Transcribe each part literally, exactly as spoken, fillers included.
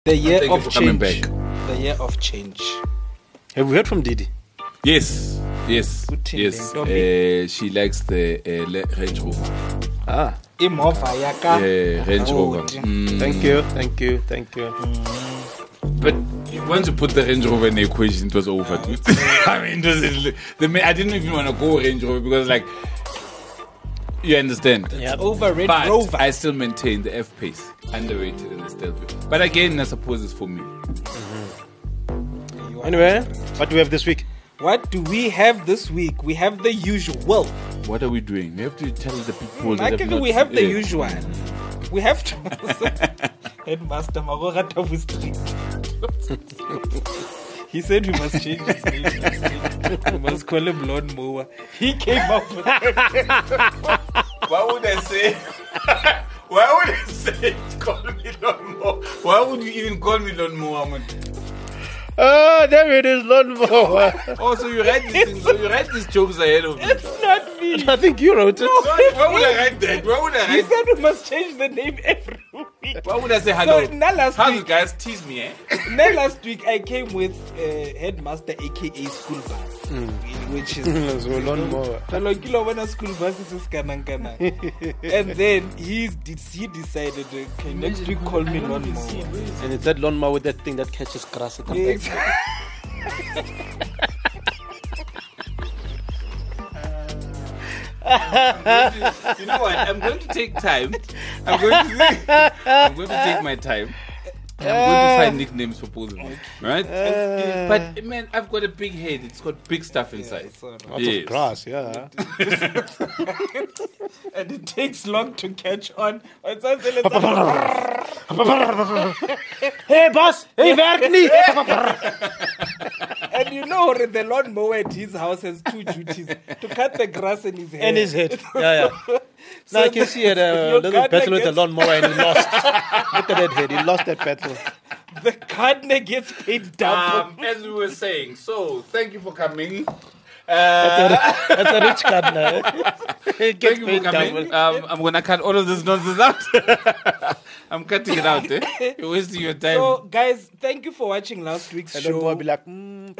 The year Thank of you for coming change. back. The year of change. Have we heard from Didi? Yes, yes, Good thing, yes. then, Uh, she likes the uh, Le- Range Rover. Ah, Imova yaka. Yeah, Range Oh, Rover. dear. Mm. thank you, thank you, thank you. But once you put the Range Rover in the equation, it was over. Dude. I mean, it was, the, ma- I didn't even want to go Range Rover because, like, you understand. Yeah. Over Red But Rover. I still maintain the F pace, underrated in the stealth. But again, I suppose it's for me. Anyway, what do we have this week? What do we have this week? We have the usual. What are we doing? We have to tell the people that have Actually, not, we have the yeah. usual. We have to. Headmaster Magora Tabu Street. He said we must change his name. this week. We must call him Lawn Mower. He came up with it. Why would I say? Why would I say call me Lawn Mower? Why would you even call me Lawn Mower? Man? Oh, there it is, lawnmower. Oh, so you write these things, so you write these jokes ahead of me. It's not me. I think you wrote it. Why would I write that? Why would I He write said we must change the name every week. Why would I say hello? So, now last How's week- it, guys? Tease me, eh? Then last week I came with uh, Headmaster aka School Bus, which is So lawnmower. Hello, kilo when a school bus is kanang kanang. And then he's he decided, okay, next week call me Lawn Mower. And it's that lawnmower with that thing that catches grass at the back. You know what? I'm going to take time. I'm going to, I'm going to take my time. And I'm going to find nicknames for both of you. Right? But, man, I've got a big head. It's got big stuff inside. Lots Yes. of grass, yeah. And it takes long to catch on. On something like Hey, boss! Hey, werk niet! And you know the lawn mower at his house has two duties: to cut the grass and his hair. And his head. Yeah, yeah. So Now I can see it, a your little gardener battle with the gets- lawnmower and he lost. Look at that head, he lost that battle. The gardener gets paid double. Um, as we were saying, so thank you for coming. That's a, that's a rich gardener. Eh? He gets Thank you for paid coming. double. Um, I'm going to cut all of this nonsense out. I'm cutting it out. Eh? You're wasting your time. So, guys, thank you for watching last week's And then show. we'll be like, mm.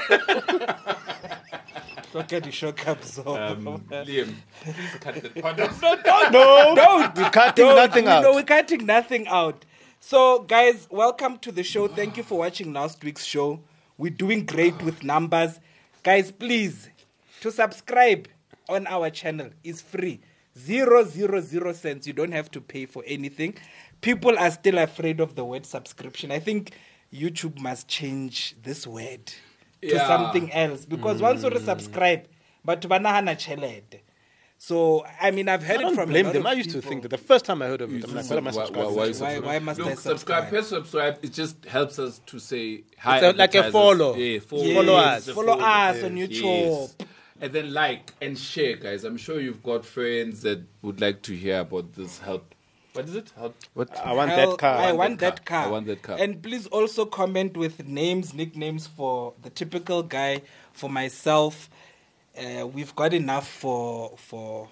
Look at the shock absorb. um, Liam, please cut the part out. No, don't. No, Don't. we're cutting Don't. nothing out. No, we're cutting nothing out. So, guys, welcome to the show. Thank you for watching last week's show. We're doing great with numbers. Guys, please, to subscribe on our channel is free. Zero, zero, zero cents. You don't have to pay for anything. People are still afraid of the word subscription. I think YouTube must change this word to Yeah. something else. Because once you subscribe, but banana cheled. So, I mean, I've heard I it don't from a blame lot them. of I used to people. think that the first time I heard of it, I'm like, what am I Why- subscribing why- to? why Why, why must Look, I subscribe, subscribe? press subscribe. It just helps us to say hi. It's a- like a advertisers. follow. Yeah, follow, Yes. Follow us. It's a Follow follow. us on YouTube. Yes. And then like and share, guys. I'm sure you've got friends that would like to hear about this help. What is it? Help. What? I want Hell, that car. I want that car. I want that car. And please also comment with names, nicknames for the typical guy, for myself. Uh, we've got enough for for.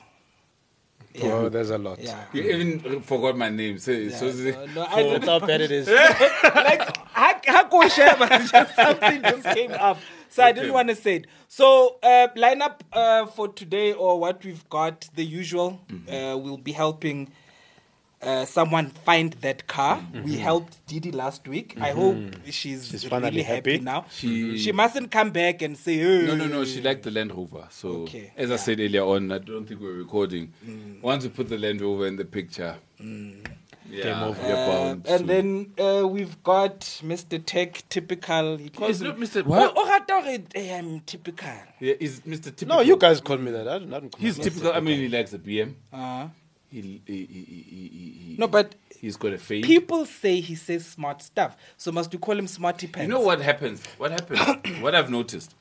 Oh, there's a lot. Yeah. You even forgot my name. Say, Yeah. so say, No, no, I for- don't- That's how bad it is. Like how how go share, but just something just came up, so I didn't Okay. want to say it. So uh, lineup uh, for today, or what we've got, the usual. Uh, we'll be helping uh, someone find that car. We helped Didi last week. I hope she's, She's really finally happy, happy. now. She- she mustn't come back and say, hey. No, no, no. She liked the Land Rover. So, Okay, as I yeah. said earlier on, I don't think we're recording. Once we put the Land Rover in the picture, yeah, Game over. we're Uh, bound. and to- then uh, we've got Mister Tech, typical. He calls It's me- not Mister What? Oh, oh, I thought it- I am typical. Yeah, is Mister Typical. No, you guys call me that. I don't, I don't call He's myself typical. I mean, he likes a B M. Uh, He, he, he, he, he, he, no, but he's got a fade. people say he says smart stuff. So must you call him Smarty Pants? You know what happens? What happens? What I've noticed.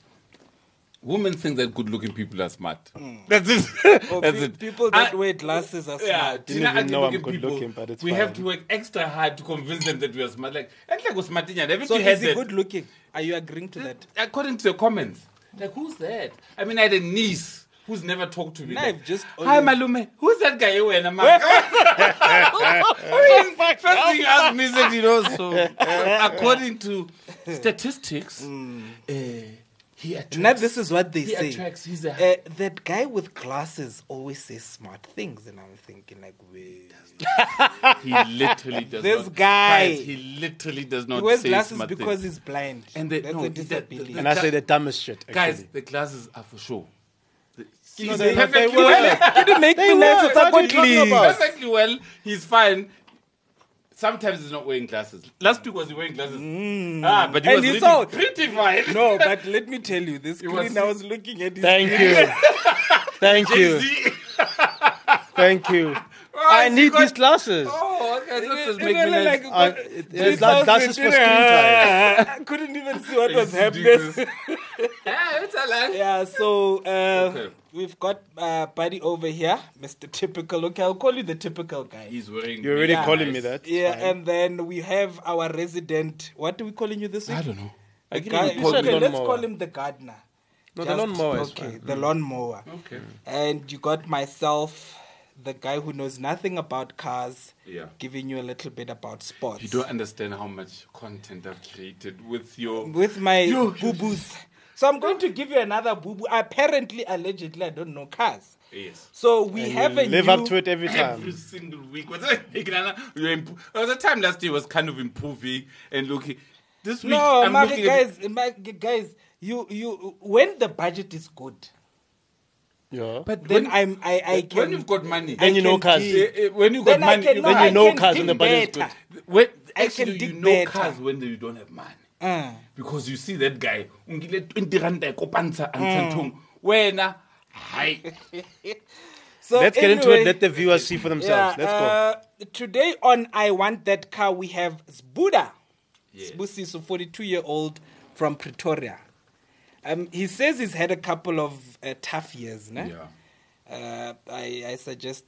Women think that good-looking people are smart. That's it. Or That's pe- it. People that I- wear glasses are Yeah, smart. Didn't Tina, even know I'm ugly-looking good-looking, people, but it's we have fine. to work extra hard to convince them that we are smart. Like, and like Usmatinya, haven't So you heard is he that? good looking? Are you agreeing to that? According to the comments, like who's that? I mean, I had a niece who's never talked to me. No, like, I've just hi, always- Malume. Who's that guy? And I'm like, I mean, first thing you asked me said, you know, so uh, according to statistics, uh, he attracts. Now this is what they he say. attracts. He's a Uh, that guy with glasses always says smart things, and I'm thinking like, wait. He literally does This not. guy- Guys, he literally does not He wears say glasses smart because things. he's blind. And they- That's no, a the- the- disability. And I say the dumbest shit. Actually. Guys, the glasses are for sure. He's No, they- perfectly they were. well. Didn't make They me nice. were. It's What are you a talking about? Perfectly well. He's fine. Sometimes he's not wearing glasses. Last week was he wearing glasses? Ah, but he And was he really saw- pretty fine. No, but let me tell you, this was- screen I was looking at. His Thank screen. you. Thank you. See? Thank you. Oh, I he need got- these glasses. Oh, okay. That It just really make me nice. like, I- got it- it's three like thousand glasses for screen I couldn't even see what was It's happening. ridiculous. Yeah, it's a lie. Yeah, so uh, Okay. we've got uh, Buddy over here, Mister Typical. Okay, I'll call you the typical guy. He's wearing. You're already Yeah. calling me that. Yeah, Fine. and then we have our resident. What are we calling you this week? I don't know. I The can't guy- even call said okay, him. let's lawnmower. call him the gardener. No, the Just- lawnmower is Okay, fine. the lawnmower. Okay. And you got myself, the guy who knows nothing about cars, Yeah. giving you a little bit about sports. You don't understand how much content I've created with your. With my Yo. boo-boos. So I'm going to give you another boo-boo. Apparently, allegedly, I don't know cars. Yes. So we And have you a live new... up to it every Every time. single week. Was it? We were imp- there was a time last year was kind of improving and looking. This week, No, I'm Mari, looking at guys, Mari, guys, you, you, when the budget is good, Yeah. But then when, I'm, I, I can... when you've got money, Then I you know can cars. give- eh, eh, when you Then got I money, can, you- no, Then I you know can cars dig and the budget is better. when, I actually, can you dig know better. cars when you don't have money. Uh, Because you see that guy, ungile twenty rand e kopantsha a ntsha nthong. Wena, hi. so Let's get into anyway, it. Let the viewers see for themselves. yeah, Let's go. uh, Today on I Want That Car, we have Sbuda. Yes. Sbusiso, forty-two-year-old from Pretoria. Um, he says he's had a couple of uh, tough years. Ne? Yeah. Uh, I, I suggest,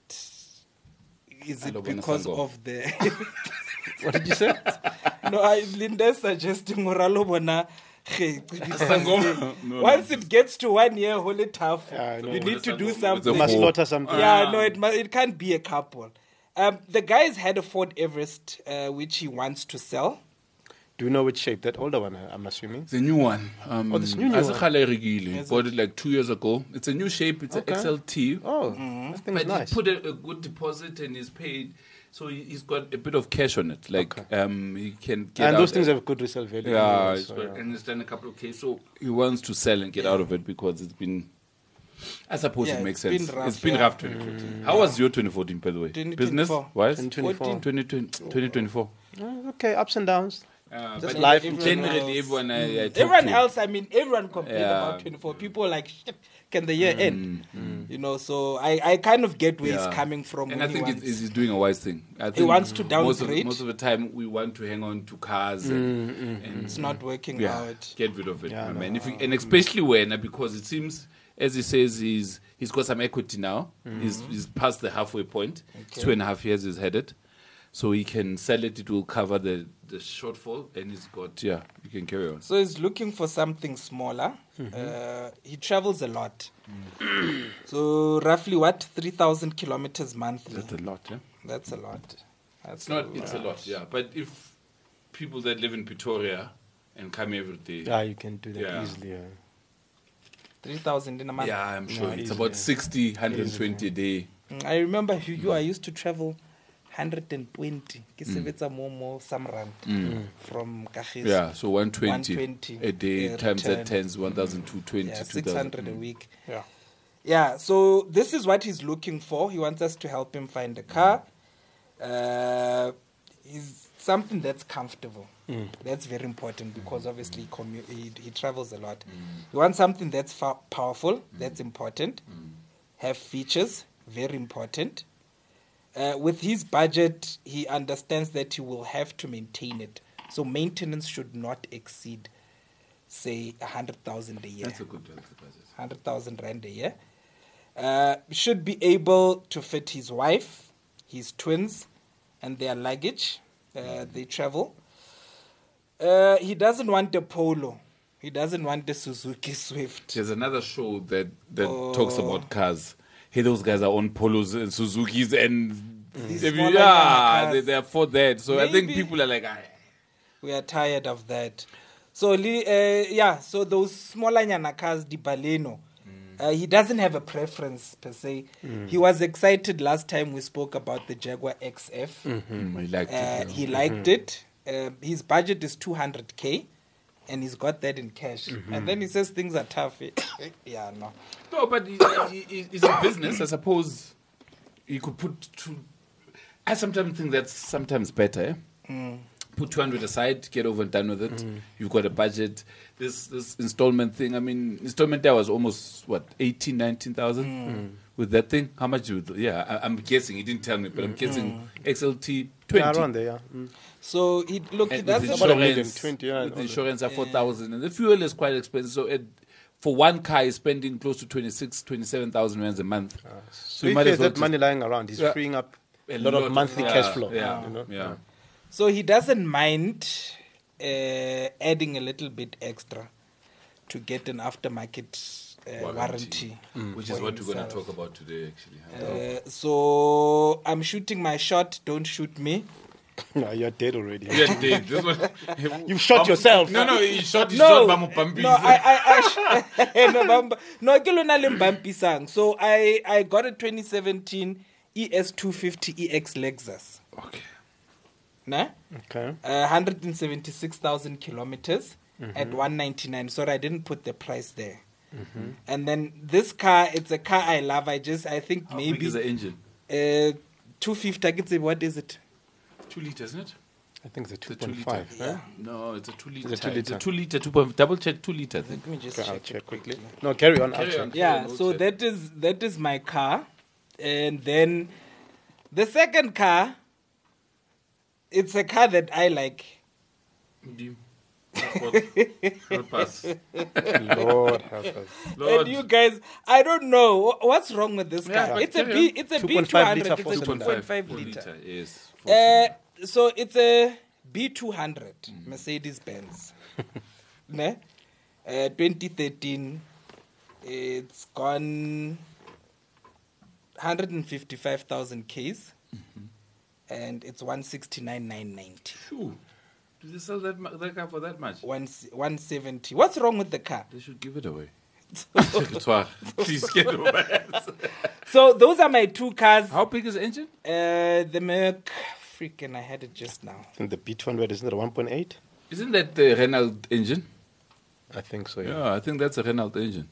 is it Alo bona because Sango. of the... What did you say? No, I, Linda's suggesting Moralo Bona. Sangoma. No, Once no. it gets to one year, holy tough. Yeah, I know. You need to do It's a something. You must Four. slaughter something. Yeah, Ah. no, it mu- it can't be a couple. Um, the guy's had a Ford Everest, uh, which he wants to sell. Do you know which shape? That older one, I'm assuming. It's a new one. Um, Oh, this new new as a one. Khale Regile. Is Bought it like two years ago. It's a new shape. It's Okay. an X L T. Oh, Mm-hmm. that thing's But nice. he put a, a good deposit and he's paid. So he- he's got a bit of cash on it. Like um, he can get and out those things there. have good resale value. Yeah, anyway, he's so, got, yeah. and he's done a couple of cases. So he wants to sell and get out of it because it's been. I suppose Yeah, it makes it's sense. been rough, it's been yeah. rough twenty fourteen. How was your twenty fourteen, by the way? twenty Business twenty-four. wise? twenty twenty-four. fourteen. twenty twenty, twenty twenty-four. Oh, okay, ups and downs. Uh, Just but life in generally, else. everyone I, I talk Everyone to- else, I mean, everyone complained Yeah. about twenty-four. People are like, shit, can the year end? You know, so I, I kind of get where Yeah. he's coming from. And when I he think wants- it's, he's doing a wise thing. I think wants to most of, downgrade. most of the time we want to hang on to cars and, and it's not working yeah, out. get rid of it. Yeah, my no. man. If you, and especially when, uh, because it seems, as he says, he's he's got some equity now. He's, he's past the halfway point. Okay. Two and a half years he's headed. So he can sell it, it will cover the, the shortfall, and he's got, yeah, you can carry on. So he's looking for something smaller. Uh, he travels a lot. So roughly what? three thousand kilometers monthly. That's a lot, yeah? That's a lot. That's It's not, it's a lot, yeah. But if people that live in Pretoria and come every day, Yeah, you can do that Yeah. easily. Yeah. three thousand in a month. yeah, I'm sure Yeah, it's easily. about sixty, one hundred twenty a day. Mm, I remember you, you I used to travel one hundred twenty. Ke sebetsa mo mo Samrand from Kagiso. Yeah, so one twenty, one twenty a day uh, times return. that tens one thousand two hundred twenty. Yeah, two six thousand. hundred a week. Yeah. Yeah, so this is what he's looking for. He wants us to help him find a car. Uh, he's something that's comfortable. That's very important because obviously he, commu- he, he travels a lot. He wants something that's fa- powerful. That's important. Have features. Very important. Uh, with his budget, he understands that he will have to maintain it. So maintenance should not exceed, say, a hundred thousand a year. That's a good that's a budget. Hundred thousand rand a year. Uh, should be able to fit his wife, his twins, and their luggage. Uh, they travel. Uh, he doesn't want a Polo. He doesn't want the Suzuki Swift. There's another show that that Oh. talks about cars. Hey, those guys are on Polos and Suzukis and These they- smaller yeah, cars. they, they are for that. So I think Maybe. people are like, ah, We are tired of that. So, li- uh, yeah, so those smaller nyana cars, the Baleno, uh, he doesn't have a preference per se. He was excited last time we spoke about the Jaguar X F. mm, I liked Uh, it. he liked it. Uh, his budget is two hundred K, and he's got that in cash. And then he says things are tough. yeah, no. No, but he, he, he- it's a business. I suppose you could put two. I sometimes think that's sometimes better. Eh? Put two hundred aside, get over and done with it. You've got a budget. This this installment thing, I mean, installment there was almost, what, eighteen, nineteen thousand with that thing? How much? You, yeah, I, I'm guessing. He didn't tell me, but I'm guessing X L T twenty. Yeah, around there, yeah. Mm. So, he, look, he And with doesn't... About a million, insurance, twenty, yeah, with all that. insurance are four thousand, and the fuel is quite expensive. So it, for one car, he's spending close to twenty-six, twenty-seven thousand rands a month. So you if might he as has well that just- money lying around, he's Yeah. freeing up A a lot, of monthly yeah, cash flow. Yeah, You know? yeah. So he doesn't mind uh, adding a little bit extra to get an aftermarket uh, warranty, Which for is what we're going to himself. talk about today, actually. Uh, so I'm shooting my shot. Don't shoot me. No, you're dead already. Yeah, Dave, this one. You've shot yourself. No, no, he shot his No, shot. Bamu Pampi. no, I, I, I no, bamba- no, ke lona le mbampisang. So I, I got a twenty seventeen E S two fifty E X Lexus. Okay. Nah? Okay. Uh, one hundred seventy-six thousand kilometers at one ninety-nine. Sorry, I didn't put the price there. And then this car, it's a car I love. I just, I think How big maybe is the engine? uh, two fifty. I could say, what is it? Two liters, isn't it? I think it's a It's a two two point liter. five. Yeah. No, it's a two liter. It's a two It's a liter. two liter. Two point. Double check. Two liter. I think. Let me just Okay, I'll check. check quickly. No, carry on. I'll Carry check. on. Yeah, no so check. that is that is my car, and then the second car. It's a car that I like. You- Not pass. Lord help us. Lord. And you guys, I don't know wh- what's wrong with this Yeah, car. but It's a carry B. on. It's a two B point two five hundred. litre, It's four a two cylinder. point five Four liter. Yes. Uh, so it's a B two hundred Mercedes Benz. Ne? Uh, twenty thirteen. It's gone one hundred fifty-five thousand Ks, and it's one sixty-nine nine ninety. Phew. Do they sell that, mu- that car for that much? One one seventy. What's wrong with the car? They should give it away. Please get away. So those are my two cars. How big is the engine? Uh, the Merc, freaking, I had it just now. And the B two hundred, isn't it a one point eight? Isn't that the Renault engine? I think so, yeah. Yeah, I think that's a Renault engine.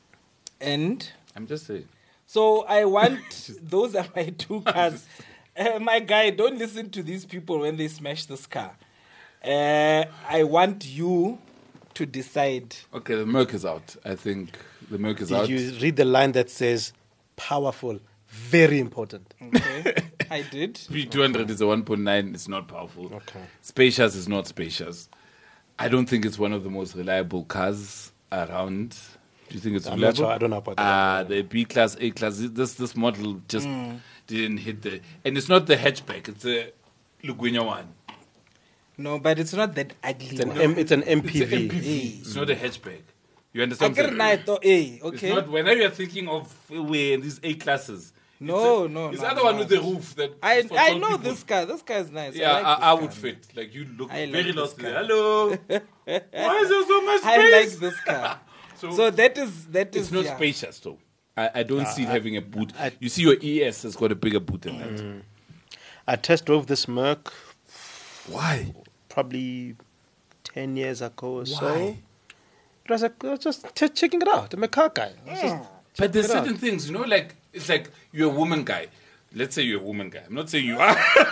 And I'm just saying. so I want, those are my two cars. Uh, my guy, don't listen to these people when they smash this car. Uh, I want you to decide. Okay, the Merc is out. I think the Merc is Did out. you read the line that says powerful, very important? Okay, I did. B two hundred is a one point nine. It's not powerful. Okay. Spacious is not spacious. I don't think it's one of the most reliable cars around. Do you think it's I'm not reliable? sure. I don't know about that. Ah, the B class, A class. This this model just didn't hit the. And it's not the hatchback. It's a Luguina one. No, but it's not that ugly. It's an, one. M, it's an It's an M P V. M P V. It's not a hatchback. You I understand? what I'm can saying? night though, eh, It's okay. not. Whenever you're thinking of way these A classes. No, it's a, no, It's no, the other no. one with the roof that. I for I tall know people. this car. This car is nice. Yeah, I, like I, this I car. would fit. Like you look I like very this lost. car. Hello. Why is there so much space? I like this car. So, So that is that is it's not yeah. spacious though. I, I don't see it having a boot. you see, your E S has got a bigger boot than that. I test drove this Merc Why? probably ten years ago or so. Why? It was like, I was just t- checking it out. I'm a car guy. I was just But there's it out. certain things, you know, like it's like you're a woman guy. Let's say you're a woman guy. I'm not saying you are.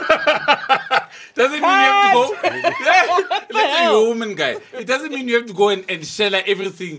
Doesn't mean you have to go. Let's say you're a woman guy. It doesn't mean you have to go and, and share like everything.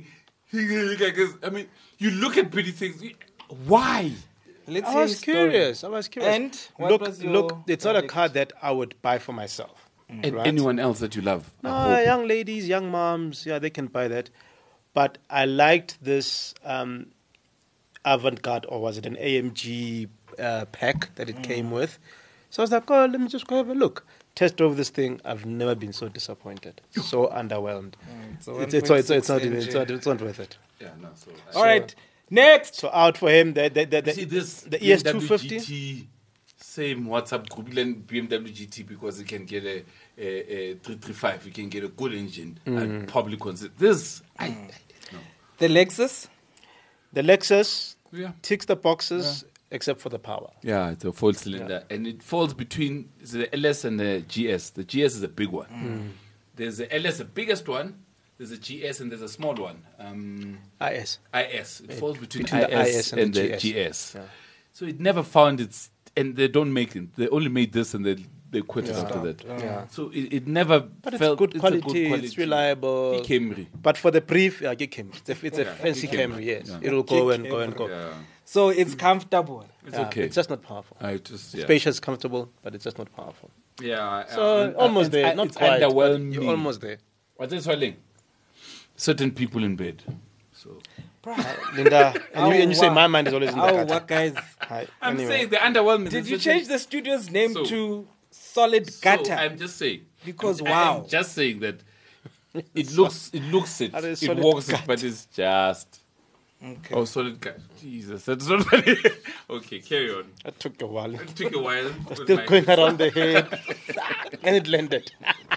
I mean, you look at pretty things. Why? Let's I hear was his story. curious. I was curious. And what look, was your look, it's not a verdict? car that I would buy for myself. And right? anyone else that you love. I No, hope. young ladies, young moms, yeah, they can buy that. But I liked this um, avant-garde, or was it an A M G uh, pack that it came with? So I was like, oh, let me just go have a look. test drove this thing. I've never been so disappointed, so underwhelmed. Mm, so It's, it's, it's, it's, not one point even, six it's, not, it's not worth it. Yeah, no. So, All right, next. So out for him. The the the, the, see this the E S B M two W fifty. G T, same WhatsApp group, then B M W G T, because it can get a, a, a three thirty-five, you can get a good engine. Mm. I'd probably consider this. I, I, no. The Lexus. The Lexus Yeah. ticks the boxes except for the power. Yeah, it's a four cylinder, and it falls between the L S and the G S. The G S is a big one. Mm. There's the L S, the biggest one. There's a G S, and there's a small one. Um, I S. I S. It falls between, between the I S, I S and and, the the G S. G S. Yeah. So it never found its, and they don't make it. They only made this, and they they quit it Yeah. after that. Yeah. So it, it never But it's felt good it's quality, a good quality. it's reliable. Camry. But for the brief, yeah, get Camry. It's a, it's a Yeah, fancy get Camry. Camry, yes. Yeah. It'll go Get and go and go. Yeah. So it's comfortable. It's Yeah, okay. It's just not powerful. I just yeah. Spacious, comfortable, but it's just not powerful. Yeah. So uh, almost uh, there, it's- not it's quite. but underwhelming. You're almost there. What's this swelling? Certain people in bed. So Linda, and you, and you say wow. my mind is always in the Oh, gutter. what guys? Hi, I'm anyway. saying the underwhelming. Did is you certain- change the studio's name So- to Solid So, Gutter? I'm just saying. Because, I'm- wow. I'm just saying that it looks it looks it. That is It solid walks it, gut. but it's just Okay. oh solid gut. Jesus, that's not funny. Okay, carry on. That took a while. It took a while. with Still my- going around the head. And it landed.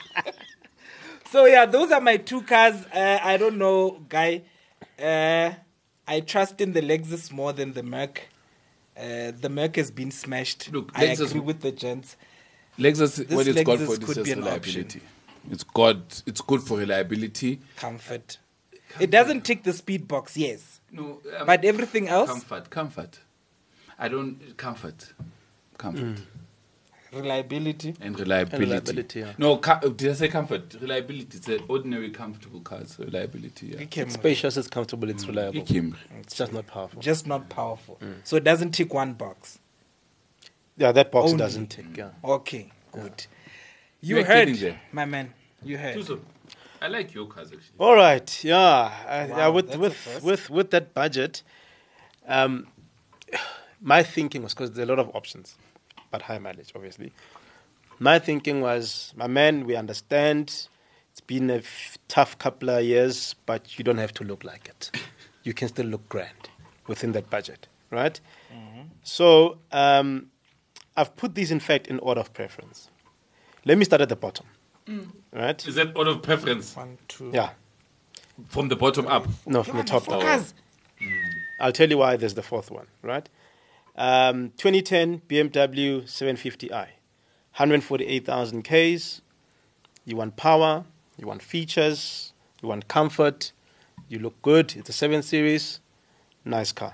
So yeah, those are my two cars. Uh, I don't know, guy. Uh, I trust in the Lexus more than the Merc. Uh, the Merc has been smashed. Look, I Lexus- agree with the gents. Lexus, This what it's got Lexus for it is could just be an reliability. It's got it's good for reliability. Comfort. It doesn't tick the speed box, yes, No, um, but everything else, comfort, comfort. I don't comfort, comfort reliability. and reliability. And reliability, yeah. No, co- did I say comfort? Reliability. It's an ordinary, comfortable car. So reliability. Yeah. It came It's spacious, it's comfortable, it's reliable. It came. It's just not powerful. just not powerful. So it doesn't tick one box. Yeah, that box Only. doesn't tick. Yeah. Okay, good. You We're heard, getting there. my man. You heard. Tuso, I like your cars actually. All right. Yeah. Uh, yeah Wow, with that's a with, first. with with that budget, um, my thinking was because there are a lot of options, but high mileage, obviously. My thinking was, my man, we understand. It's been a f- tough couple of years, but you don't have to look like it. You can still look grand within that budget, right? So um, I've put these, in fact, in order of preference. Let me start at the bottom, right? Is that order of preference One, two. Yeah. from the bottom up? No, from the top down. Focus. I'll tell you why there's the fourth one, right? Um, twenty ten B M W seven fifty i, one hundred forty-eight thousand Ks. You want power, you want features, you want comfort, you look good. It's a seven series, nice car.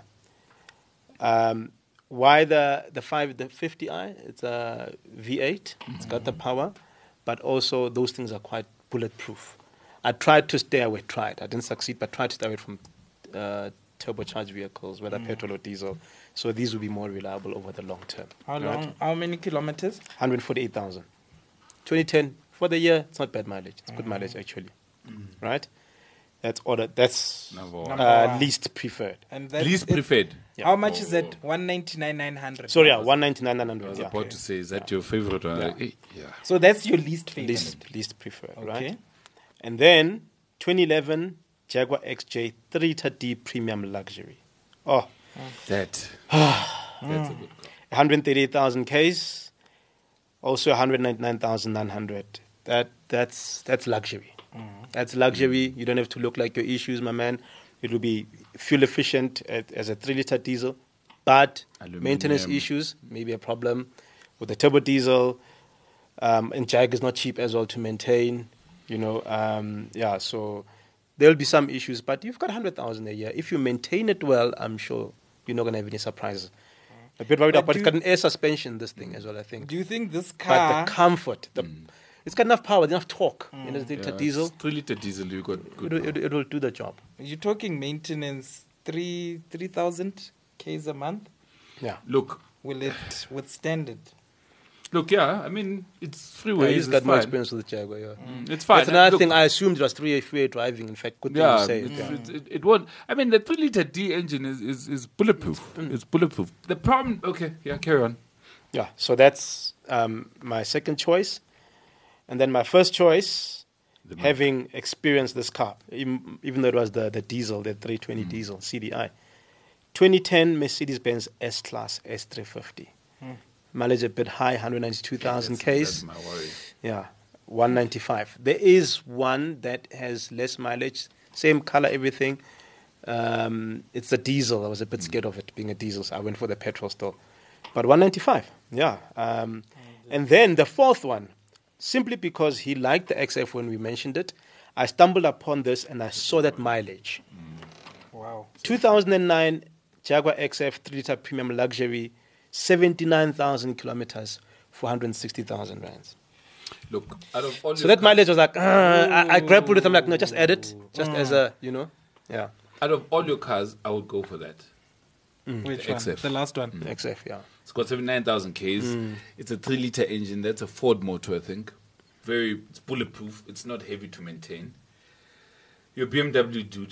Um, why the the five the fifty i? It's a V eight. It's got the power, but also those things are quite bulletproof. I tried to stay away. Tried. I didn't succeed, but tried to stay away from uh, turbocharged vehicles, whether petrol or diesel. So these will be more reliable over the long term. How right? long? How many kilometers? one hundred forty-eight thousand. twenty ten for the year. It's not bad mileage. It's good mileage actually. Right. That's order. That's Number one. Number uh, one. least preferred. And that's Least it. preferred. Yeah. How much is Oh. it? One ninety nine nine hundred. Sorry, yeah, one ninety-nine nine I hundred. was Yeah. about to say, is that your favorite one? Yeah. Eh, yeah. So that's your least favorite. Least least preferred. Okay. Right. And then twenty eleven Jaguar X J three thirty Premium Luxury. Oh, That. That's a good car. one hundred thirty-eight thousand Ks, also one hundred ninety-nine thousand nine hundred. That that's that's luxury. That's luxury. You don't have to look like your issues, my man. It will be fuel efficient at, as a three liter diesel, but Aluminium. maintenance issues may be a problem with the turbo diesel. Um, and Jag is not cheap as well to maintain. You know, um, yeah. So there'll be some issues, but you've got one hundred thousand a year. If you maintain it well, I'm sure you're not going to have any surprises. A bit worried But about do it's got an air suspension, this thing as well, I think. Do you think this But car? the comfort, the, it's got enough power, enough torque. You know, the Yeah, diesel, it's three liter diesel, you got it, good. will- it, it will do the job. You're talking maintenance three three thousand k's a month. Yeah. Look, Will it withstand it? look, yeah. I mean, it's Yeah, freeway. he's it's got more fine. experience with the Jaguar, yeah. Mm, It's fine. That's another Look, thing. I assumed it was three-way driving. In fact, good thing Yeah, you say it. it's, Yeah. it's, it, it won't. I mean, the three liter D engine is, is, is bulletproof. It's bulletproof. The problem. Okay, yeah, carry on. Yeah, so that's um, my second choice. And then my first choice, The having experienced this car, even, even though it was the, the diesel, the three twenty Mm. diesel, C D I. twenty ten Mercedes-Benz S-Class S three fifty. Mileage a bit high, one hundred ninety-two thousand That's- Ks. That's my worry. Yeah, one ninety-five. There is one that has less mileage, same color, everything. Um, it's the diesel. I was a bit scared of it being a diesel, so I went for the petrol still. But one ninety-five, yeah. Um, and then the fourth one, simply because he liked the X F when we mentioned it, I stumbled upon this and I saw that mileage. Wow. two thousand nine Jaguar X F three liter premium luxury, seventy-nine thousand kilometers, four hundred sixty thousand rands. Look, out of all So your that cars- mileage was like, uh, I, I grappled with it. I'm like, no, just add it, just as a, you know, yeah, out of all your cars, I would go for that. Which The one? X F. The last one. the X F, yeah. It's got seventy-nine thousand Ks. It's a three liter engine. That's a Ford motor, I think. Very, it's bulletproof. It's not heavy to maintain. Your B M W dude.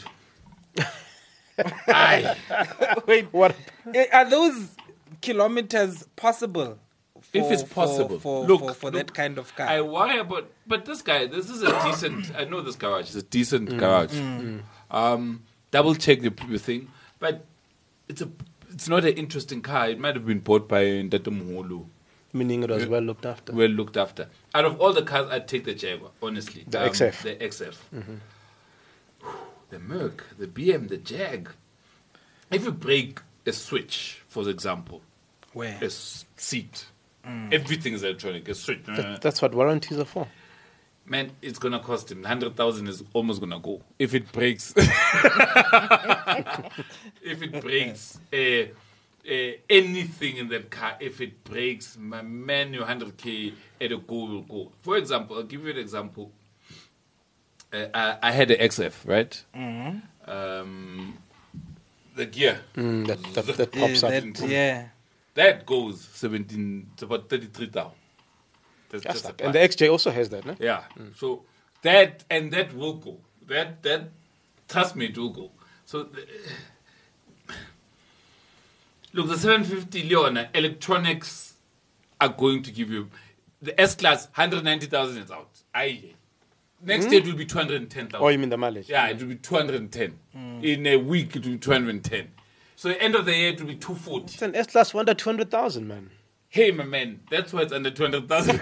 Aye. Wait, What? eh, are those kilometers possible? For, If it's for- possible. for, Look, for, for look, that kind of car. I worry about, but this guy, this is a decent. I know this garage. It's a decent garage. Um, double check the the thing, but it's a, it's not an interesting car. It might have been bought by Ndata Moholo. Meaning it was well looked after. Well looked after. Out of all the cars, I'd take the Jaguar. Honestly, Um, The X F. the X F, the Merc, the B M, the Jag. If you break a switch, for example, Where? a s- seat. Everything is electronic. A switch. That, that's what warranties are for. Man, it's gonna cost him. Hundred thousand is almost gonna go if it breaks. If it breaks, uh, uh, anything in that car, if it breaks, my man, your hundred k at a go will go. For example, I'll give you an example. Uh, I, I had an X F, right? Um, the gear Mm, that, that, that Yeah, pops up. that- yeah. that goes seventeen. It's about thirty-three thousand. That's That's just a that. part. And the X J also has that, no? Yeah. So that and that will go. That that trust me, it will go. So the, look, the seven fifty Leona electronics are going to give you the S class one hundred ninety thousand is out. Aye. Next year it will be two hundred ten thousand. Oh, you mean the mileage? Yeah, it will be two hundred ten. In a week it will be two hundred ten. So at the end of the year it will be two forty. It's an S-Class one under two hundred thousand, man. Hey, my man, that's why it's under two hundred thousand.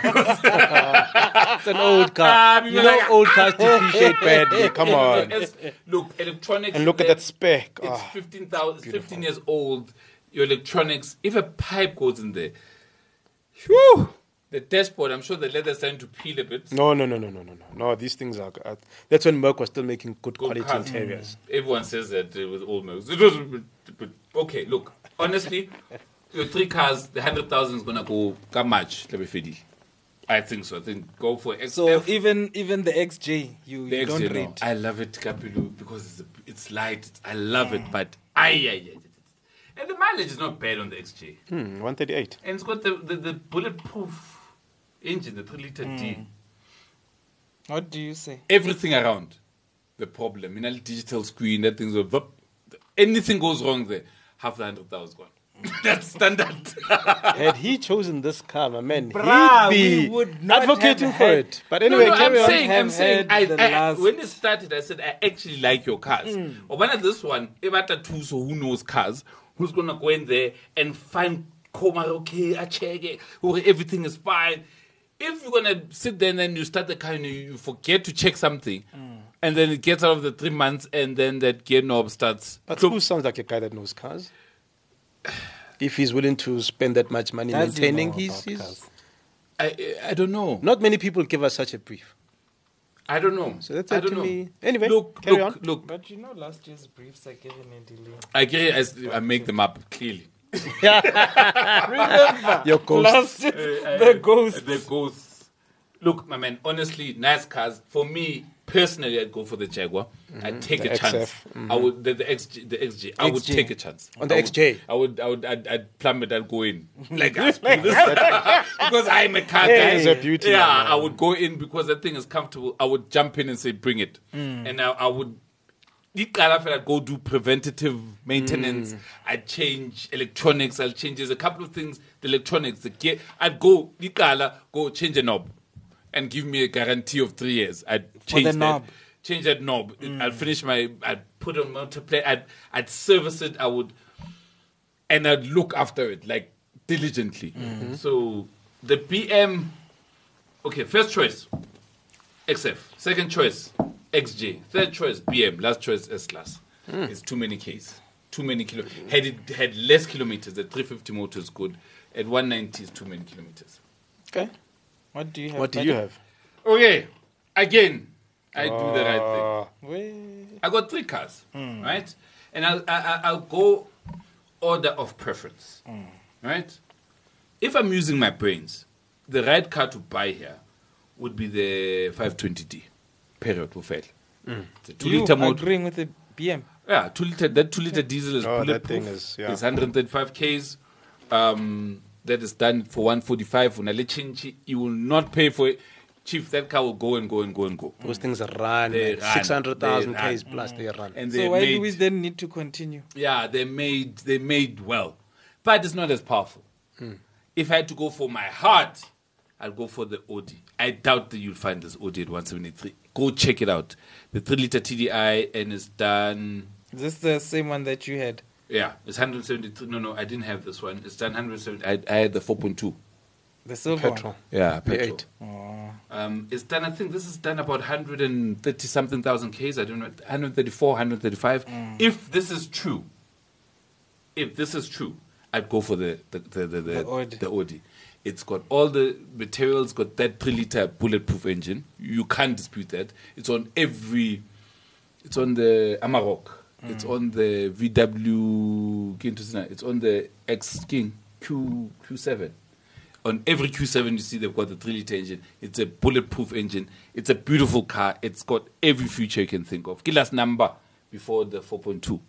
It's an old car. Ah, people You know, like- old cars depreciate badly. Come on. It's- Look, electronics. And look at they're- that spec. It's Ah. fifteen thousand, fifteen years old. Your electronics, if a pipe goes in there, whew, the dashboard, I'm sure the leather's starting to peel a bit. No, no, no, no, no, no, no. No, these things are. Uh, that's when Merck was still making good, Good quality cars. interiors. Everyone says that it was old milks. It was, but okay, look, honestly, your three cars, the one hundred thousand is going to go, how much? Let me feed I think so. I think go for X F. So even even the X J, you, The you X don't J, no. rate. I love it, Kapilu, because it's, a, it's light. It's, I love it, but aye, aye, aye. And the mileage is not bad on the X J. Hmm, one thirty-eight. And it's got the, the, the bulletproof engine, the three liter D. What do you say? Everything around the problem. In a digital screen, that thing's a vup. Anything goes wrong there, half the hundred thousand gone. That's standard. Had he chosen this car, my man, Bruh, he'd we be would not advocating have for had- it. But anyway, no, no, carry I'm on. saying, I'm Have saying, I, had the I, last- when it started, I said, I actually like your cars. But when this one, Ebata two, so who knows cars, who's going to go in there and find Koma, okay, I check it, or everything is fine. If you're going to sit there and then you start the car and you, you forget to check something, and then it gets out of the three months, and then that gear knob starts. But So- who sounds like a guy that knows cars? If he's willing to spend that much money Does he maintaining know his, about his cars? I, I don't know. not many people give us such a brief. I don't know. So that's I it don't to know. me. Anyway, look, carry look, on. look. But you know, last year's briefs are given in delay. I get it. I, I make them up clearly. Remember, Your ghost. last year's, the ghost. The ghosts. Look, my man, honestly, nice cars. For me, personally, I'd go for the Jaguar. I'd take The a chance. X F, I would, the, the, X J, the X J. I would X J. take a chance. On the I X J? Would, I would, I would, I'd, I'd plummet, I'd go in. Like, us, because I'm a car guy. It's a beauty, Yeah, man. I would go in because that thing is comfortable. I would jump in and say, bring it. And I, I would I'd go do preventative maintenance. I'd change electronics. I'll change. There's a couple of things. The electronics, the gear. I'd go, go change a knob. and give me a guarantee of three years, I'd For change the that. knob. Change that knob. I'd finish my. I'd put on multiplayer. I'd I'd service it. I would, and I'd look after it like diligently. So the B M. Okay, first choice, X F. Second choice, X J. Third choice, B M. Last choice, S Class. It's too many Ks. Too many kilo. Had it had less kilometers, the three fifty motor is good. At one ninety is too many kilometers. Okay. What do you have? What do you have? Okay, again, I do the right thing. Uh, Wait. I got three cars, right? And I'll, I, I- I'll go order of preference, right? If I'm using my brains, the right car to buy here would be the five twenty D. Period. Bufel. It's a two You liter motor. agreeing with the B M? Yeah, two liter. That two liter diesel is Oh, that bulletproof. thing is- yeah. It's one hundred thirty-five k's. Um, that is done for one forty-five. You will not pay for it. Chief, that car will go and go and go and go. Those things run, They man. run, six hundred thousand they run. Ks plus, they run. And So they why made, do we then need to continue? yeah, they made they made well, but it's not as powerful. If I had to go for my heart, I'll go for the Audi. I doubt that you'll find this Audi at one seventy-three. Go check it out. The three liter T D I, and it's done. Is this the same one that you had? Yeah, it's one seventy-three. No, no, I didn't have this one. It's done one seventy. I, I had the four point two. The silver Petrol. Yeah, V eight. one? Oh. Um, it's done. I think this is done about one hundred thirty something thousand Ks. I don't know, one thirty-four, one thirty-five. If this is true, if this is true, I'd go for the the the the, the, The Audi. the Audi. It's got all the materials. Got that three liter bulletproof engine. You can't dispute that. It's on every. It's on the Amarok. It's on the V W. It's on the X King Q Q7. On every Q seven, you see they've got the three liter engine. It's a bulletproof engine. It's a beautiful car. It's got every feature you can think of. Kila's number before the four point two.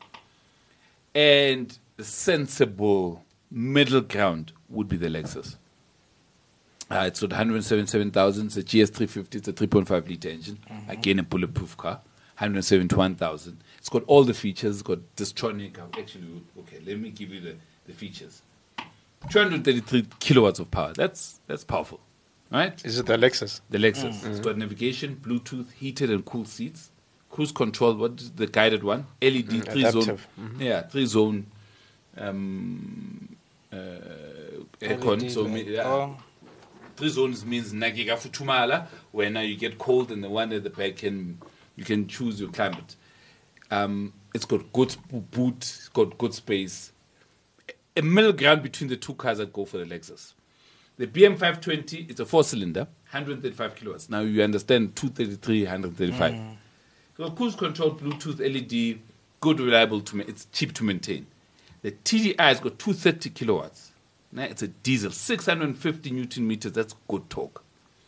And the sensible middle ground would be the Lexus. Uh, it's got one hundred seventy-seven thousand. It's a G S three fifty. It's a three point five liter engine. Again, a bulletproof car. one hundred seventy-one thousand. It's got all the features. It's got Distronic. Actually, okay, let me give you the, the features. two hundred thirty-three kilowatts of power. That's that's powerful, right? Is it the Lexus? The Lexus. It's got navigation, Bluetooth, heated and cool seats, cruise control. What is the guided one? L E D, Mm, three zone. adaptive. Yeah, three zone. Um, uh, aircon. L E D So light. me- yeah. Oh. Three zones means nagiga futumala, where now you get cold and the one at the back can you can choose your climate. Um, it's got good boot. It's got good space. A middle ground between the two cars, I'd go for the Lexus. The B M five twenty, it's a four-cylinder, one hundred thirty-five kilowatts. Now you understand two thirty-three, one thirty-five. Mm. So cruise control, Bluetooth, L E D, good, reliable to ma- it's cheap to maintain. The T D I has got two hundred thirty kilowatts. Now it's a diesel, six hundred fifty newton meters. That's good torque.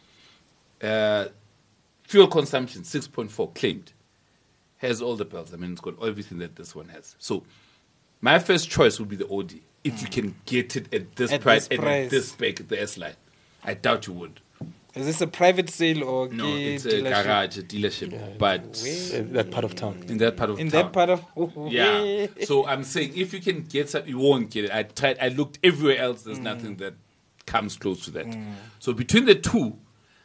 Uh, fuel consumption, six point four claimed. Has all the bells. I mean, it's got everything that this one has. So my first choice would be the Audi. If you can get it at this At price this and price. at this spec, the S-Line. I doubt you would. Is this a private sale or No, gay it's a dealership? garage, a dealership. But In that part of town. in that part of In town. that part of Yeah. So I'm saying if you can get some, you won't get it. I tried. I looked everywhere else. Mm. There's nothing that comes close to that. So between the two,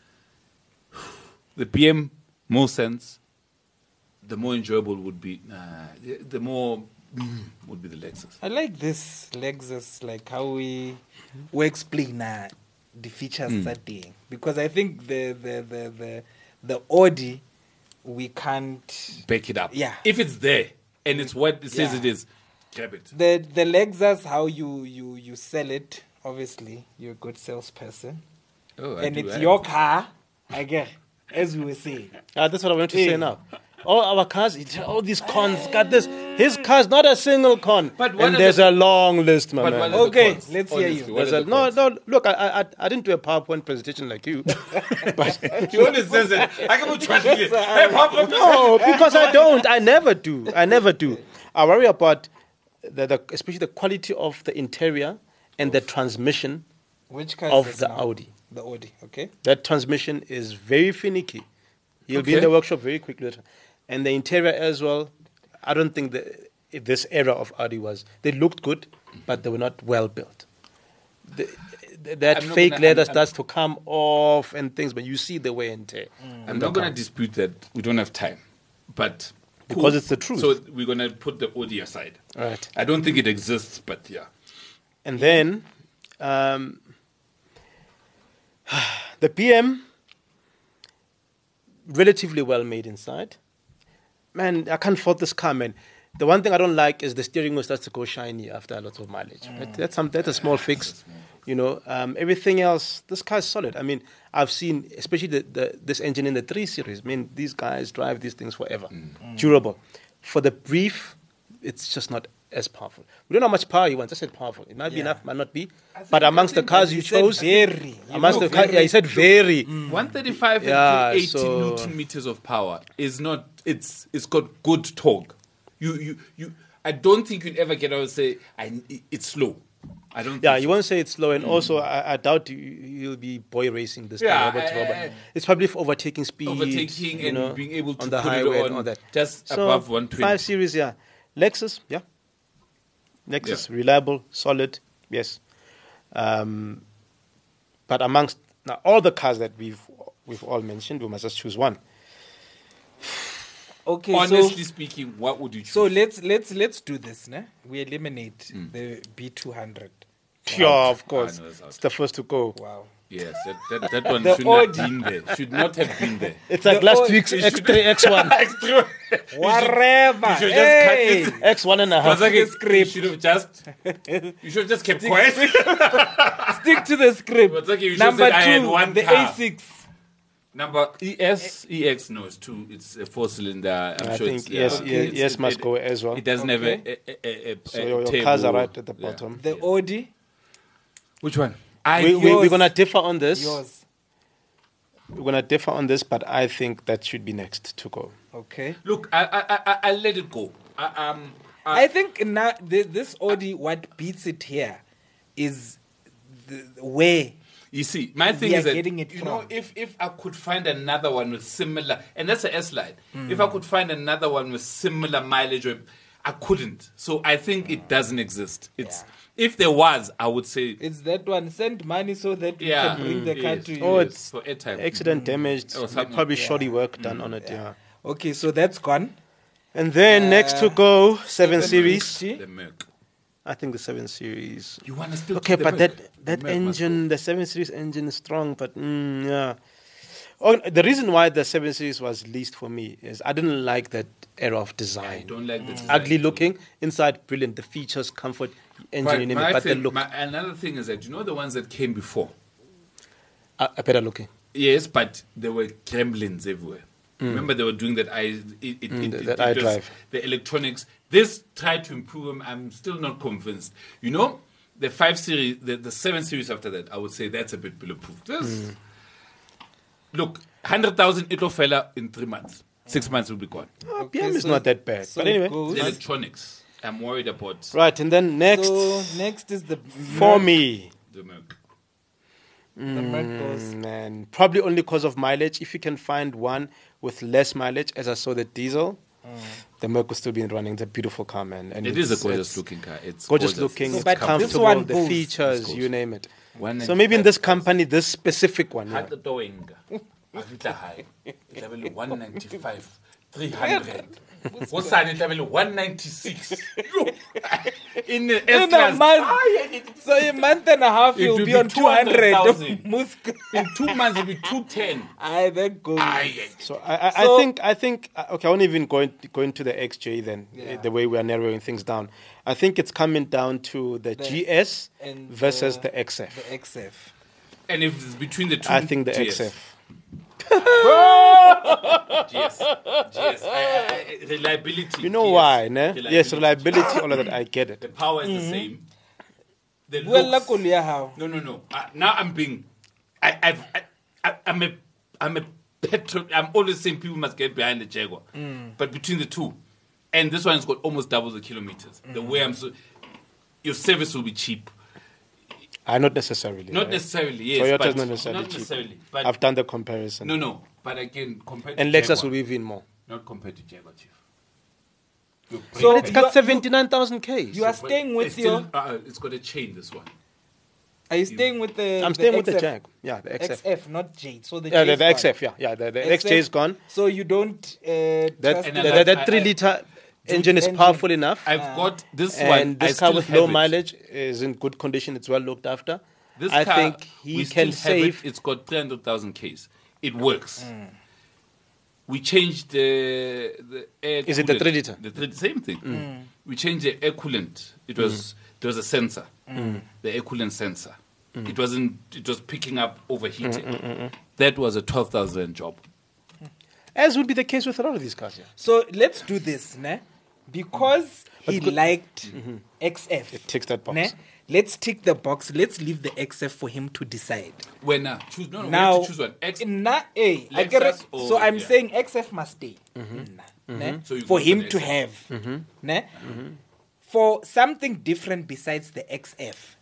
the B M more sense. The more enjoyable would be. Nah, the, the more mm, would be the Lexus. I like this Lexus, like how we we explain uh, the features Mm. that day, because I think the the the the, the Audi we can't. Back it up. Yeah. If it's there and it's what it says Yeah. it is, grab it. The the Lexus, how you you you sell it. Obviously, you're a good salesperson, Oh, I and do, it's I- your car. I get, as we were saying. Ah, that's what I want to Yeah. say now. All our cars, it's all these cons, got this. His car's not a single con. But what and are there's the- a long list, my But man. what are the Okay, cons? let's hear you. Honestly, what There's are a, the no, cons? no, look, I, I, I didn't do a PowerPoint presentation like you. but He always says it. I can put twenty. Hey, Papa, no, because I don't. I never do. I never do. I worry about the, the especially the quality of the interior and the transmission. Which car Of is this the now? Audi. The Audi, okay. That transmission is very finicky. He'll be in Okay. the workshop very quickly. And the interior as well. I don't think that this era of Audi was. They looked good, but they were not well built. The, th- that I'm not fake gonna- leather I'm- I'm- starts to come off and things, but you see the wear and tear. I'm not going to dispute that we don't have time, but Because it's the truth. So we're going to put the Audi aside. Right. I don't think it exists, but yeah. And then um, the P M, relatively well made inside. Man, I can't fault this car, man. The one thing I don't like is the steering wheel starts to go shiny after a lot of mileage. That- That's some that's a small fix. You know, um, everything else, this car is solid. I mean, I've seen, especially the, the, this engine in the three series. I mean, these guys drive these things forever. Durable. For the brief, it's just not as powerful. We don't know how much power he wants. I said powerful. It might be Yeah. enough, might not be. think- But amongst I the think cars He you said chose, very. amongst know, the car, very- yeah, he said very. one thirty-five Yeah, and eighty so- newton meters of power is not. It's it's got good torque. You you you. I don't think you'd ever get out and say I, it's slow. I don't. Yeah, think you so. won't say it's slow, and also I, I doubt you, you'll be boy racing this Yeah, thing, robot to I- robot. I- It's probably for overtaking speed, Overtaking you and know, being able to on the put it highway on and all that. just So, above one twenty. Five series, yeah. Lexus, yeah. Lexus, reliable, solid, yes. Um, but amongst now all the cars that we've we've all mentioned, we must just choose one. Okay, Honestly so speaking, what would you choose? so let's let's let's do this, ne? We eliminate Mm. the B two hundred. Yeah, of course. I know that's out. It's the first to go. Wow. Yes, that, that, that one The should not Audi. have been there. Should not have been there. It's like The last old- week's it X should- three, X one. Whatever. you should just cut hey. it. X one and a half. Kazaki, the script. You should have just. You should have just kept quiet. Stick to the script. But okay, you should Number said I had two, one the car. A six. Number E S E X no, it's two. It's a four cylinder. I'm I sure think it's, yes, yeah, yes, it's- yes it- must it- go as well. It doesn't Okay. have a, a, a, a, So a your, your turbo. cars are right at the Yeah. bottom. The Audi. Which one? I We, we, we're yours. going to differ on this. Yours. We're going to differ on this, but I think that should be next to go. Okay. look. I I I I let it go. I, um. I, I think now th- this Audi, what beats it here, is the, where. You see, my thing We is are that getting it you know, from. if if I could find another one with similar, and that's a S line. If I could find another one with similar mileage, or- I couldn't. So I think it doesn't exist. It's if there was, I would say It's that one. Send money so that we yeah. can bring the car yes, to you. Oh, yes, it's for airtime. Accident damaged. Or Like something. probably Yeah. shoddy work done on it, yeah. Okay, so that's gone. And then next to Uh, go, seven seven series. fifty. The Merc. I think the seven series. You want to still Okay, keep the but Merc? that The that Merc must engine, the seven series engine is strong, but mm, yeah. Oh, the reason why the seven series was least for me is I didn't like that era of go. I design. don't like the design Ugly too. looking, inside brilliant. The features, comfort, engine, But, you name my it, but the thing- look, my- another thing is that you know the ones that came before. uh, better looking. Yes, but there were gremlins everywhere. Remember, they were doing that. I it, it, Mm, it, that- it, that it was iDrive. the electronics. This tried to improve them. I'm still not convinced. You know, the five series, the, the seven series after that, I would say that's a bit bulletproof. This, Mm. Look, hundred thousand it'll fella in three months. Six months will be gone. Oh, Okay, B M is so- not that bad. so But anyway, it goes- The electronics. I'm worried about right, and then next So next is the for Merc. me, the Merc. The Merc goes. mm, man, probably only because of mileage. If you can find one with less mileage, as I saw the diesel, the Merc will still be running. It's a beautiful car, man. And It is a it's- gorgeous it's looking car. It's gorgeous, gorgeous. looking. So, It's but this comfortable. one The goes. features, This goes. you name it. One So maybe in this ninety-five company, this specific one. Yeah. At the towing, I feel the high. It level one ninety-five, three hundred. What's that? It level one ninety-six. In the S In a class. month, so a month and a half It you'll will be be on two hundred. two hundred thousand. Musk. In two months, it'll be two ten. Aye, that goes. So I, I, So- I think I think uh, okay. I won't even go, in, go into the X J then. Yeah. uh, The way we are narrowing things down, I think it's coming down to the, The- G S and versus the- the X F. The X F. And if it's between the two, I think the G X S. F. G S. G S. I, I, I, reliability. You know G S. why, ne? Yes, reliability, all of that. I get The it. power is the same. The Well, looks- luckily, how? No, no, no. Uh, now I'm being. I, I've, I, I, I'm a. I'm a petrol. I'm always saying people must get behind the Jaguar, but between the two, and this one's got almost double the kilometers. The way I'm so, your service will be cheap. I not necessarily. Not right? necessarily. Yes, Toyota's but not necessarily cheap. necessarily. But I've done the comparison. no, no. But again, compared And to Lexus Jaguar, will be even more. not compared to Jaguar, chief. Your So brake- It's You got are- seventy-nine thousand Ks. You are But staying with it's your. still, uh, it's got a chain. This one. Are you staying with the? I'm the staying with the X F? Jag. Yeah, the X F. X F, not J. So the Yeah, J the, is the gone. X F. Yeah, yeah. The, the X X J F. is gone. So you don't uh, That, trust And the, I the, the, like- that I- three I- liter engine is engine. powerful enough. I've Ah. got this one. and I this car still with have low it. mileage is in good condition. It's well looked after. This I car, think he we can still have save. It. It's got three hundred thousand Ks. It works. Mm. We changed the the air. Is it the coolant. three litre? The three, same thing. Mm. We changed the air coolant. It was there was a sensor, Mm. the air coolant sensor. It wasn't. It was picking up overheating. That was a twelve thousand job. As would be the case with a lot of these cars. Yeah. So let's do this, ne? Because he liked X F. It ticks that box. Ne? Let's tick the box. Let's leave the X F for him to decide. When uh, choose no, no, we Now, have to choose one. X, na, eh, I Lexus get it. or- So I'm yeah. saying X F must stay. Nah, ne? So you for go him for the to X F. have. Ne? For something different besides the X F,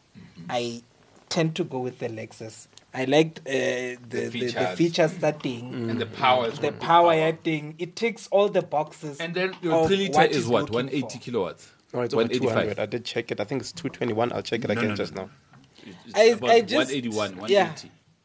I tend to go with the Lexus. I liked uh, the, the, the features. features that thing. and the power. is The what power yeah, thing, it ticks all the boxes. And then your of three liter what is he's what? looking one eighty for. kilowatts. No, it's over two one eighty-five. hundred. I did check it. I think it's two twenty-one. I'll check it No, again no, no, just no. now. It's I- about I just- one eighty-one, one eighty. yeah.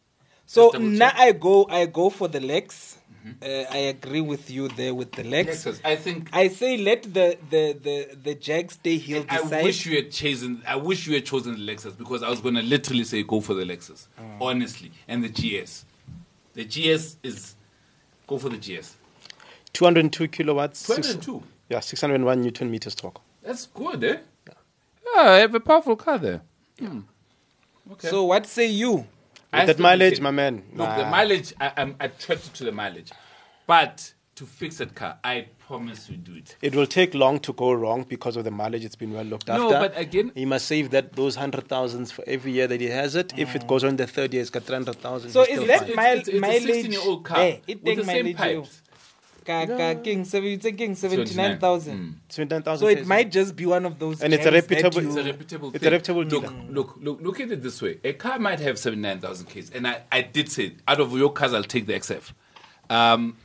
So double now check. I go, I go for the Lex. Uh, I agree with you there with the Lex. Lexus, I think. I say let the the the the Jag stay. He'll I decide. wish you had chosen. I wish you had chosen the Lexus because I was going to literally say go for the Lexus, Oh. honestly, and the G S. The G S is go for the G S. two hundred two kilowatts. two six- hundred two. yeah, six hundred one newton meters torque. That's good, eh? Yeah, I have a powerful car there. Hmm. Okay. So what say you? I With that still mileage, think- my man. Look, the nah. mileage. I, I'm attracted to the mileage, but to fix that car, I promise you do it. It will take long to go wrong because of the mileage. It's been well looked No, after. but again- he must save that those hundred thousands for every year that he has it. If it goes on the third year, it's got three hundred thousand. So is that It's- mile, it's- it's a mileage? sixteen-year-old car Eh, it with take the same mileage. pipes. Ka, ka, king, seven, you say king seventy-nine thousand. seventy-nine thousand? So it might just be one of those. And it's a Jags that reputable- you- It's a reputable It's thing. a reputable look, dealer. look, look, look at it this way. A car might have seventy-nine thousand Ks, and I, I did say, out of your cars, I'll take the X F. Um,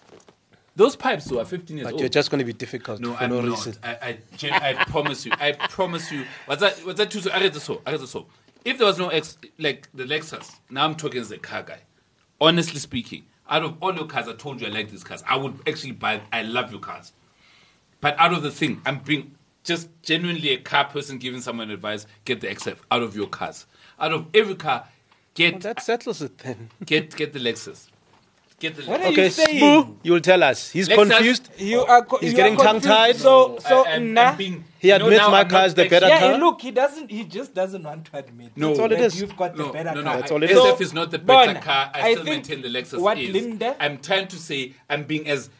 those pipes, though, are fifteen years But old. you're just going to be difficult No, for I'm no not. reason. I, I, gen- I promise you. I promise you. What's that? What's that? Too? I read the so. I read the so. If there was no X, like the Lexus, now I'm talking as a car guy. Honestly speaking, out of all your cars, I told you I like these cars. I would actually buy. I love your cars. But out of the thing, I'm being just genuinely a car person giving someone advice. Get the X F out of your cars. Out of every car, get Well, that settles it then. get get the Lexus. Get the What Lexus. are Okay, you saying? Spoo, you'll tell us. He's Lexus- confused. You are. Co- He's you getting are confused. tongue-tied. So so I- I'm- nah. I'm being- He you know, admits now my I'm car not is the better actually- Yeah, car? look, he doesn't. He just doesn't want to admit. No. That's all it that is. You've got the No, better no, car. no. That's all it S F is. is not the Bona, better car. I, I still think maintain the Lexus what is. Linda- I'm trying to say I'm being as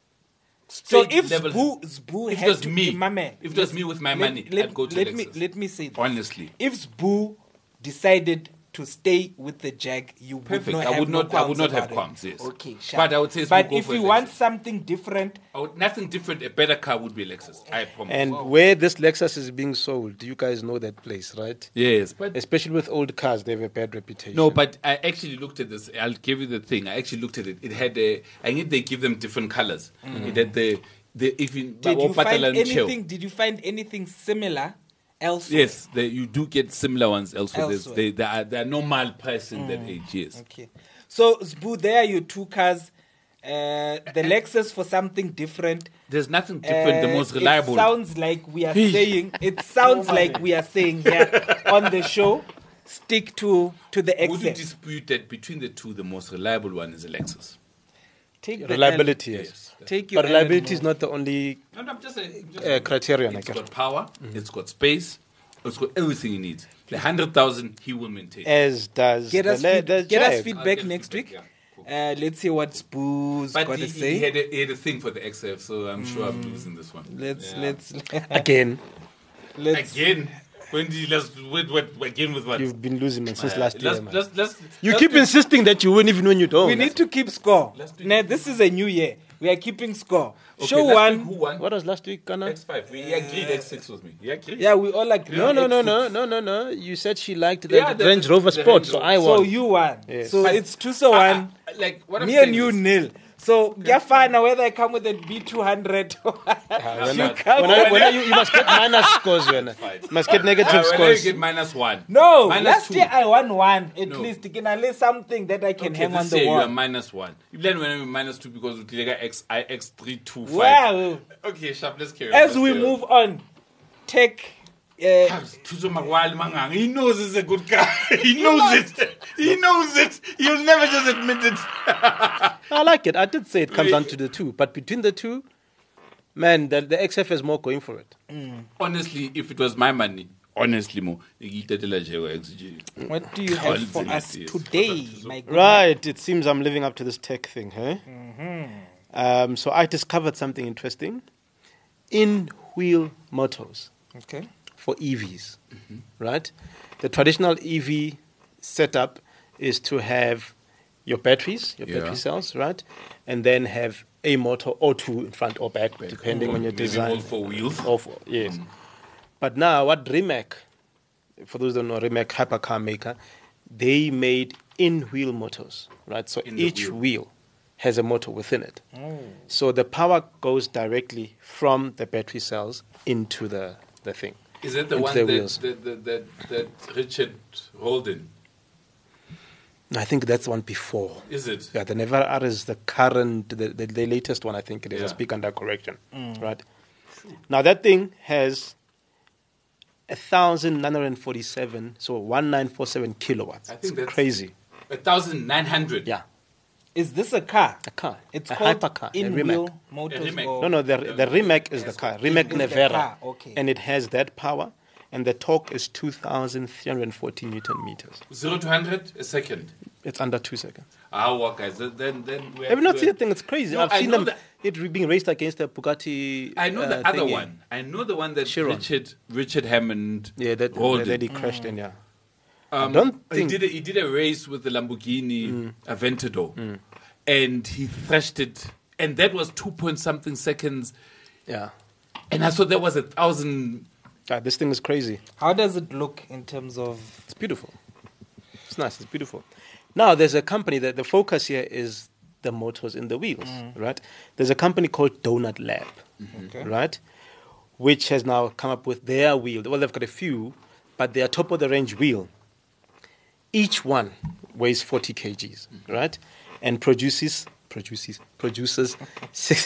So straight if level- Spoo, Spoo if it had was to me, be my man, if it was me with my money, let, I'd go to let Lexus. me let me say this. Honestly. If Spoo decided to stay with the Jag, you would Perfect. not I have would no not- I would qualms not have about it. qualms, yes. Okay, sure. But I would say But Spoo go if for you a want Lexus. something different, I would, nothing different. A better car would be Lexus. I promise. And where this Lexus is being sold, you guys know that place, right? yes, but Especially with old cars, they have a bad reputation. no, but I actually looked at this. I'll give you the thing. I actually looked at it. It had a. I think they give them different colors. It had the the even did you find Patalan Chill. anything? Did you find anything similar elsewhere? Yes, they, you do get similar ones elsewhere. There's- Elsewhere. They, they are, they are normal price in that age, yes. Okay. So Spoo, there are your two cars. Uh, the Lexus for something different. There's nothing different, the Uh, most reliable. It sounds like we are saying. It sounds like we are saying here on the show. Stick to to the Would you X F. dispute that between the two, the most reliable one is a Lexus? Take the reliability, L. yes. Take your But L and reliability is move. not the only No, no, I'm just saying. I'm just uh, saying. criterion, I It's guess. got power, it's got space, it's got everything you need. The one hundred thousand he will maintain. As does Get the, us, le- feed, the get us Jag. I'll feedback get next feedback, week. yeah. Uh, let's see what Spoo's But got he, to he, say. had a, he had a thing for the X F, so I'm sure Mm. I'm losing this one. Let's Yeah. let's Again, let's. Again? When did you last, what, what, again with what? you've been losing man, since Uh, last year, let's, man. let's, let's, You let's keep do- insisting that you win even when you don't. We need to keep score. Let's do- Nah, this is a new year. We are keeping score. Okay, Show let's one. pick Who won? What was last week, Ghana? X five. We agreed X six was me. You agreed? Yeah, we all agree. No, on no, no, X no, six. no, no, no. You said she liked the, Yeah, the the- Range Rover the Sport, Range so Rover. I won. So you won. Yes. So But- it's two so I- one. I- like, what I'm Me saying and you is- nil. So, Gafana, whether I come with a B two hundred or When, you I- come when, I- with- when I- you, you must get minus scores, when you must get negative Uh, when you scores. get minus one. No, Minus last two. year I won one. At No. least, can I lay something that I can Okay, hang on this the year you wall? are minus one. You learn when I'm minus two because we like X I X three two five. Well, Okay, sharp. Let's carry on. as let's we carry on. move on, take. Uh, Thuso Magwali Mangang, he knows it's a good guy. He knows it. He knows it. He'll never just admit it. I like it. I did say it comes down to the two, but between the two, man, the, the X F has more going for it. Honestly, if it was my money, honestly, mo, ngiyitetela nje kwa-X G. what do you have for us Yes. today, my good Right. It seems I'm living up to this tech thing, huh? Um, so I discovered something interesting. In-wheel motors man? Okay. for E Vs, right? The traditional E V setup is to have your batteries, your Yeah. battery cells, right? And then have a motor or two in front or back, depending on your Maybe design. all four wheels. Or four, yes. But now, what Rimac, for those who don't know, Rimac hypercar maker, they made in-wheel motors, right? So In the each wheel. wheel has a motor within it. So the power goes directly from the battery cells into the, the thing. Is that the into one the that, wheels. that, that, that, that Richard Holden? I think that's the one before. Is it? Yeah, the Never R is the current, the, the, the latest one, I think it is. I Yeah. speak under correction, right? Now that thing has one thousand nine hundred forty-seven, so one thousand nine hundred forty-seven kilowatts. I think It's that's- crazy. A thousand nine hundred. Yeah, Is this a car? a car. It's a called hypercar, a in-wheel Rimac. motors. A Rimac. or- No, no, the, the Rimac is the car. Rimac Is the Nevera. car, okay. And it has that power, and the torque is two thousand three hundred forty newton meters. Zero to hundred a second. It's under two seconds. Ah, what guys? Then then then we Have you not we seen the thing? It's crazy. No, I've I seen know them. that- It re- being raced against the Bugatti. I know the uh, other thingy. one. I know the one that Chiron. Richard Richard Hammond Yeah, that, rode that in. he crashed in. Yeah. Um, don't he think- did a, he did a race with the Lamborghini Aventador, and he thrashed it, and that was two point something seconds, Yeah. and I thought that was a thousand. God, this thing is crazy. How does it look in terms of? It's beautiful. It's nice. It's beautiful. Now, there's a company that the focus here is the motors in the wheels, right? There's a company called Donut Lab, Okay. right? Which has now come up with their wheel. Well, they've got a few, but their top of the range wheel. Each one weighs forty kilograms, right? And produces produces produces six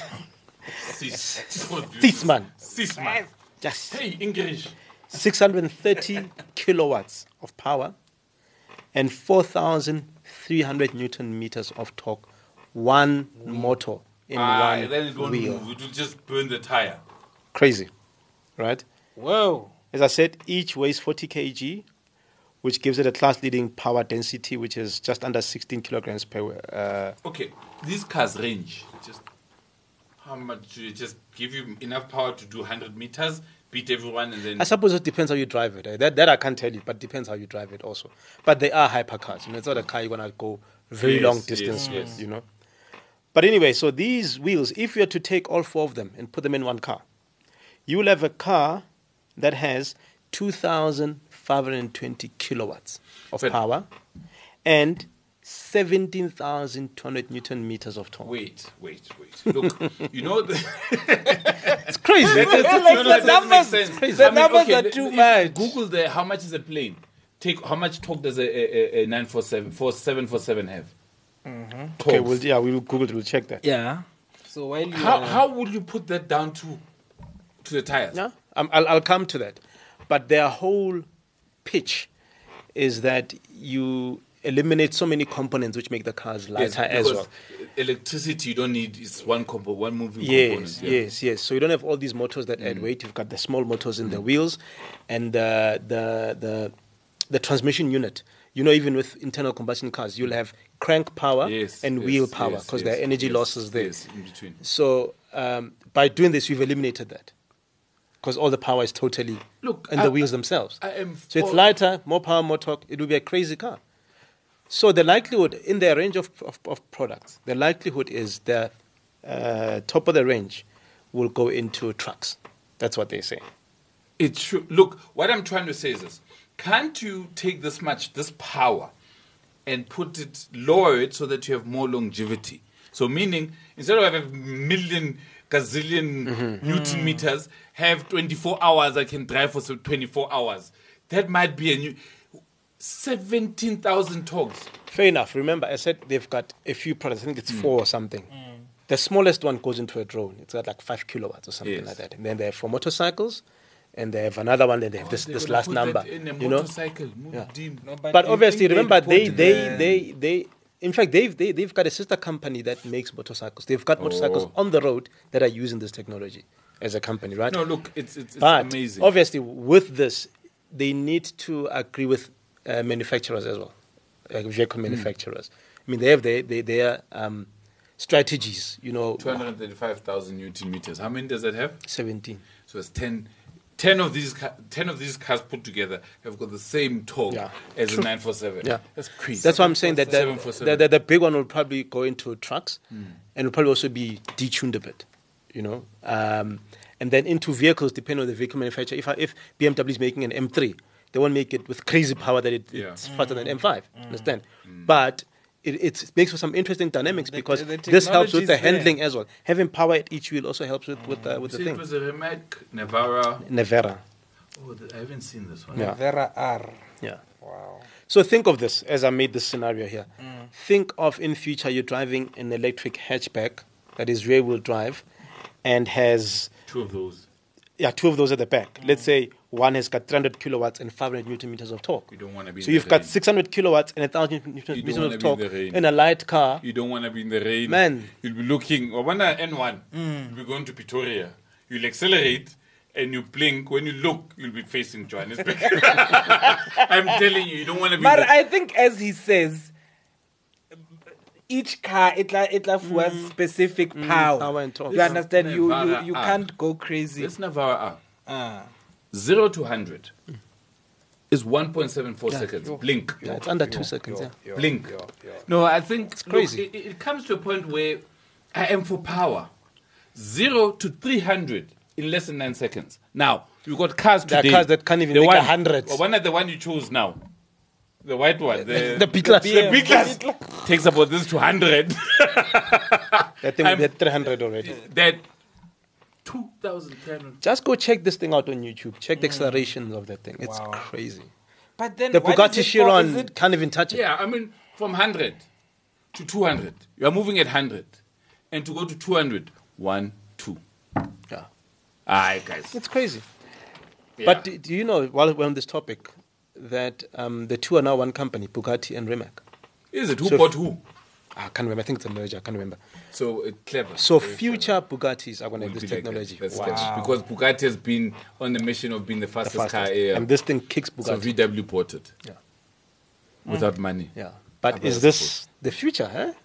Sis, six man, Sis man. just Hey, English. six hundred thirty kilowatts of power and four thousand three hundred newton meters of torque. One motor in Ah, one then it won't wheel. move. It will just burn the tire. Crazy, right? Whoa. As I said, each weighs forty kilograms, which gives it a class-leading power density, which is just under sixteen kilograms per. Uh, Okay, these cars range. Just how much? Do you just give you enough power to do one hundred meters, beat everyone, and then. I suppose it depends how you drive it. eh? That that I can't tell you, but depends how you drive it also. But they are hypercars. You know, it's not a car you're gonna go very Yes, long yes, distance with. yes. You know. But anyway, so these wheels, if you were to take all four of them and put them in one car, you will have a car that has two thousand five hundred twenty kilowatts of But- power and seventeen thousand two hundred newton meters of torque. Wait, wait, wait. Look, you know the. It's crazy. Like No, no, the that doesn't make numbers- sense. the I mean, numbers okay, are let- too if- much. Google the how much is a plane? Take how much torque does a, a, a nine four seven four seven four seven have? Okay, Torque. well, yeah, we will Google it. We'll check that. Yeah. So while you how are- how would you put that down to to the tires? Yeah, um, I'll, I'll come to that. But their whole pitch is that you eliminate so many components which make the cars Yes, lighter as because well. electricity you don't need is one compo one moving Yes, component. yeah. yes, yes. So you don't have all these motors that add weight. You've got the small motors in the wheels, and uh, the the the transmission unit. You know, even with internal combustion cars, you'll have crank power Yes, and yes, wheel power yes, because yes, there are energy yes, losses there. yes, in between. So um, by doing this, you've eliminated that because all the power is totally Look, in I- the wheels themselves. I am So it's for- lighter, more power, more torque. It will be a crazy car. So the likelihood in their range of, of, of products, the likelihood is the uh, top of the range will go into trucks. That's what they say. It should look. What I'm trying to say is this: can't you take this much, this power, and put it lower it so that you have more longevity? So meaning, instead of having a million gazillion Mm-hmm. Newton meters, have twenty-four hours, I can drive for so twenty-four hours. That might be a new seventeen thousand torques. Fair enough. Remember, I said they've got a few products. I think it's four or something. The smallest one goes into a drone. It's got like five kilowatts or something Yes. like that. And then they have for motorcycles, and they have another one. Then they have this, They this would last put number. that in a You know, motorcycle. Yeah. Dim. No, but do you obviously, think they'd remember they put they, the- they they in fact they've they, they've got a sister company that makes motorcycles. They've got motorcycles Oh. on the road that are using this technology as a company, right? No, look, it's it's, it's but amazing. obviously, with this, they need to agree with uh, manufacturers as well, uh, vehicle Hmm. manufacturers. I mean, they have their their, their um, strategies. You know, two hundred thirty-five thousand Newton meters. How many does that have? seventeen. So it's ten. ten of these ca- ten of these cars put together have got the same torque Yeah. as True. a nine forty-seven. Yeah. That's crazy. That's why I'm saying that the, seven forty-seven. the, the, the big one will probably go into trucks and will probably also be detuned a bit, you know. Um, and then into vehicles, depending on the vehicle manufacturer. If, I, if B M W is making an M three, they won't make it with crazy power that it, Yeah. it's faster than M five, understand? But it, it makes for some interesting dynamics The- because the this helps with the technology's there. handling as well. Having power at each wheel also helps with, with, uh, with See, the it thing. was a Rimac Navara. Nevera, Oh, the, I haven't seen this one. Yeah. Vera R. yeah. Wow. So think of this as I made this scenario here. Think of in future you're driving an electric hatchback that is rear wheel drive and has Two of those. yeah two of those at the back. Let's say one has got three hundred kilowatts and five hundred newton meters of torque. You don't want to be. So in you've the got rain. six hundred kilowatts and one thousand newton You don't meters wanna of be in torque the rain. in a light car. You don't want to be in the rain. Man. You'll be looking. Or when I N one, you'll be going to Pretoria. You'll accelerate and you blink. When you look, you'll be facing Johannesburg. I'm telling you, you don't want to be. But in the, I think, as he says, each car it la it la for specific power. power and torque. You understand? You you, Nevada you R. can't go crazy. This Navara R. Ah. Zero to hundred is one point seven four seconds. Blink. Yeah, it's under two seconds. Yeah. Blink. No, I think it's crazy. it, it comes to a point where I am for power. Zero to three hundred in less than nine seconds. Now you've got cars There are today. cars that can't even the make one, a hundred. Or one of the one you choose now, the white one, the The B class. the big class takes about this to hundred. That thing I'm- will be at three hundred already. that two thousand three hundred. Just go check this thing out on YouTube. Check the accelerations of that thing. It's Wow. crazy. But then The what Bugatti is it for? Chiron Is it- can't even touch it. Yeah, I mean, from hundred to two hundred, you are moving at hundred, and to go to two hundred, one, two. Yeah. Aye, guys. It's crazy. Yeah. But do, do you know, while we're on this topic, that um, the two are now one company, Bugatti and Rimac? Is it who So- bought who? I can't remember. I think it's a merger. I can't remember. So uh, clever. So Very future Bugattis are going to clever. have this Will be like technology. that. That's Wow. clever. Because Bugatti has been on the mission of being the The fastest, fastest. car ever. And this thing kicks so Bugatti. V W bought it Yeah. without money. Yeah. But About is I this suppose. the future, huh?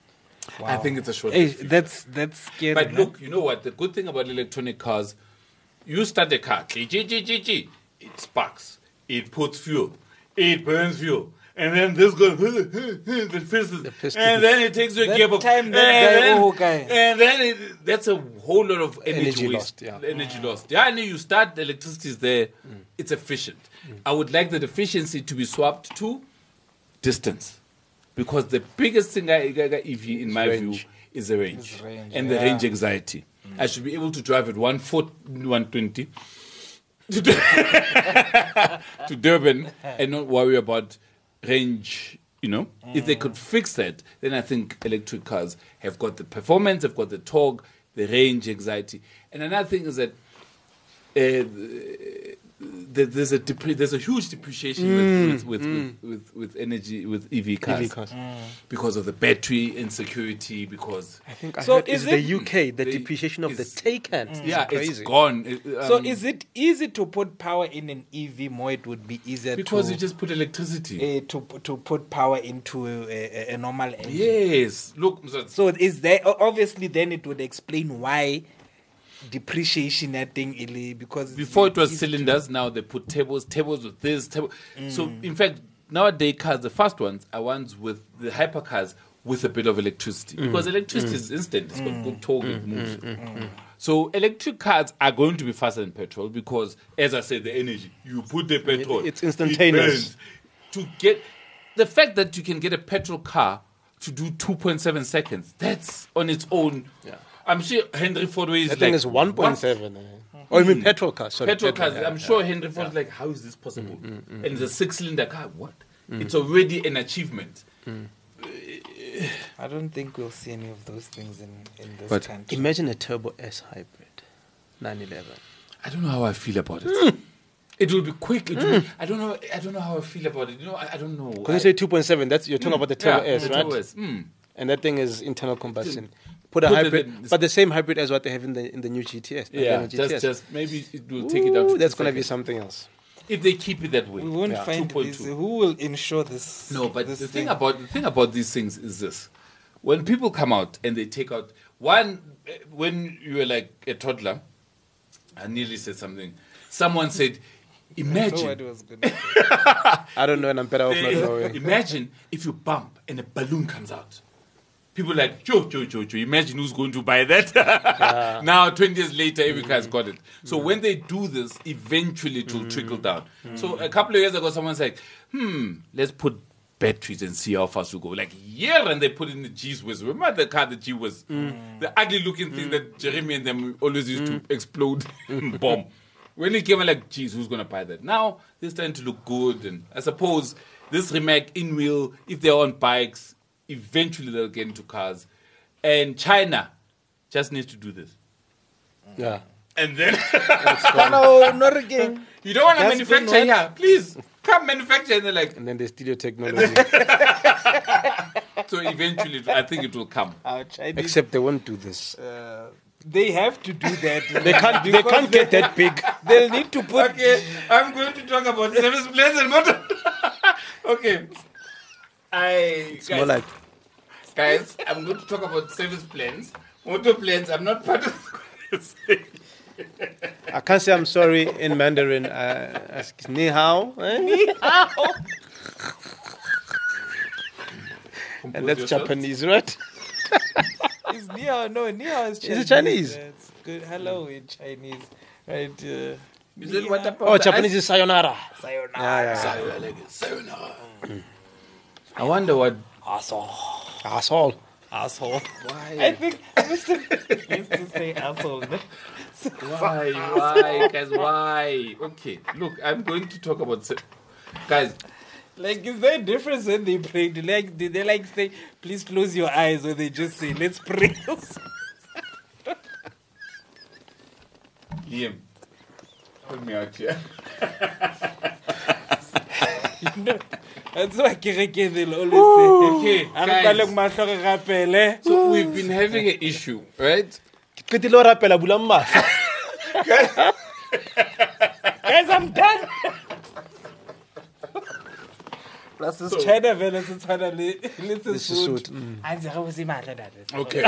I think it's a short. Hey, future. that's that's scary. But man. look, you know what? The good thing about electronic cars, you start the car, G, G, G, G, G, it sparks, it puts fuel, it burns fuel, and then this goes, the piston, piston. and then it takes your That gearbox, time and that guy, then, oh, guy. and then it, that's a whole lot of energy, Energy waste, lost, yeah. energy lost. Yeah, and you start the electricity is there, it's efficient. I would like that efficiency to be swapped to distance, because the biggest thing I, I, I E V in my range. view is the range, Is range, and the yeah. range anxiety. I should be able to drive at one foot, one twenty to, Dur- to Durban and not worry about range. You know, if they could fix that, then I think electric cars have got the performance, have got the torque, the range anxiety. And another thing is that uh, the, there's a depre- there's a huge depreciation with, with, with, with, with, with energy with E V cars, E V cars. because of the battery insecurity. Because I think I So heard is it's the it- U K, the the- depreciation of the is- Taycan. It's yeah, crazy. it's gone. It- So um, is it easy to put power in an E V more? It would be easier because to you just put electricity. uh, to to put power into a, a, a normal engine. Yes, look. Mzansi, So is there o- obviously then it would explain why depreciation that thing ili- because Before it was easy to- cylinders, now they put tables, tables with this, table. So in fact, nowadays cars, the fast ones are ones with the hypercars with a bit of electricity, because electricity is instant. It's got good torque, it moves. So electric cars are going to be faster than petrol because, as I said, the energy you put the petrol, it's instantaneous. it burns. To get the fact that you can get a petrol car to do two point seven seconds. That's on its own. Yeah. I'm sure Henry Ford is That like, thing is one point seven. Eh? Oh, you mean petrol cars? Sorry, Petrol cars. yeah, I'm yeah. sure Henry Ford is like, how is this possible? And it's a six-cylinder car. What? It's already an achievement. I don't think we'll see any of those things in, in this But country. Imagine a Turbo S hybrid, nine eleven. I don't know how I feel about it. It will be quick. It will, I don't know. I don't know how I feel about it. You know, I, I don't know. Because you I- say two point seven, that's you're talking about the Turbo yeah, S, the right? Turbo S. Mm. And that thing is internal combustion. Put a Put the- hybrid, the- but the same hybrid as what they have in the in the new G T S. the Yeah, G T S. just, just maybe it will take it down. Ooh, to that's two going to be seconds. something else. If they keep it that way. we won't Yeah. find two point this. two. Who will insure this? No, but this the thing about the thing about these things is this: when people come out and they take out one, eh, when you were like a toddler, I nearly said something. Someone said, I know what "Imagine, it was gonna say. I don't know, and I'm better off not eh, knowing. imagine if you bump and a balloon comes out." People are like, Joe, Joe, Joe, Joe, imagine who's going to buy that. Now, twenty years later, every car's got it. So when they do this, eventually it will trickle down. So a couple of years ago, someone's like, hmm, let's put batteries and see how fast we go. Like, yeah, and they put in the G-Wiz. Remember the car, the G-Wiz? The ugly-looking thing that Jeremy and them always used to explode and bomb. When it came, I'm like, geez, who's going to buy that? Now, they're starting to look good. And I suppose this Rimac in-wheel, if they're on bikes, eventually they'll get into cars. And China just needs to do this. Yeah. And then Hello, not again. you don't want to That's manufacture been here. Please come manufacture. And they're like, And then they steal your technology. so eventually I think it will come. Our Chinese, Except they won't do this. uh, they have to do that. They can't. They can't get that big. They'll need to put. Okay, I'm going to talk about service plans and motor. Okay. I It's more like guys, I'm going to talk about service plans. Motor plans, I'm not part of this. I can't say I'm sorry in Mandarin. Uh, ask ni hao, eh? And that's Japanese, right? Is Nia, no, Nia is Chinese. it Chinese? That's good. Hello in Chinese. Right. Uh, Is it what about Oh, the Japanese ice- is sayonara. sayonara. Yeah, yeah. Sayonara. Sayonara. I wonder what. Asshole. Asshole. Asshole. Why? I think Mister used to say asshole. No? So- Why? Why, guys? Why? Okay, look, I'm going to talk about. se- Guys, Like, is there a difference when they pray? Do like, do they like say, please close your eyes, or they just say, let's pray? Liam, help me out here. You know, that's why Kireke they'll always say, Okay, "Ang guys. kaleng mahlo ke rapele." So we've been having an issue, right? Qetile ho rapela bula mahlo. Guys, I'm done. Plus, it's China, man. It's China. It's a This is suit. suit, mm. And the house is mad, that is. Okay.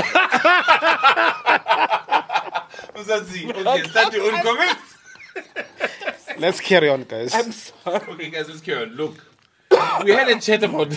Okay, start your own comments. Let's carry on, guys. I'm sorry. Okay, guys, let's carry on. Look, we had a chat about.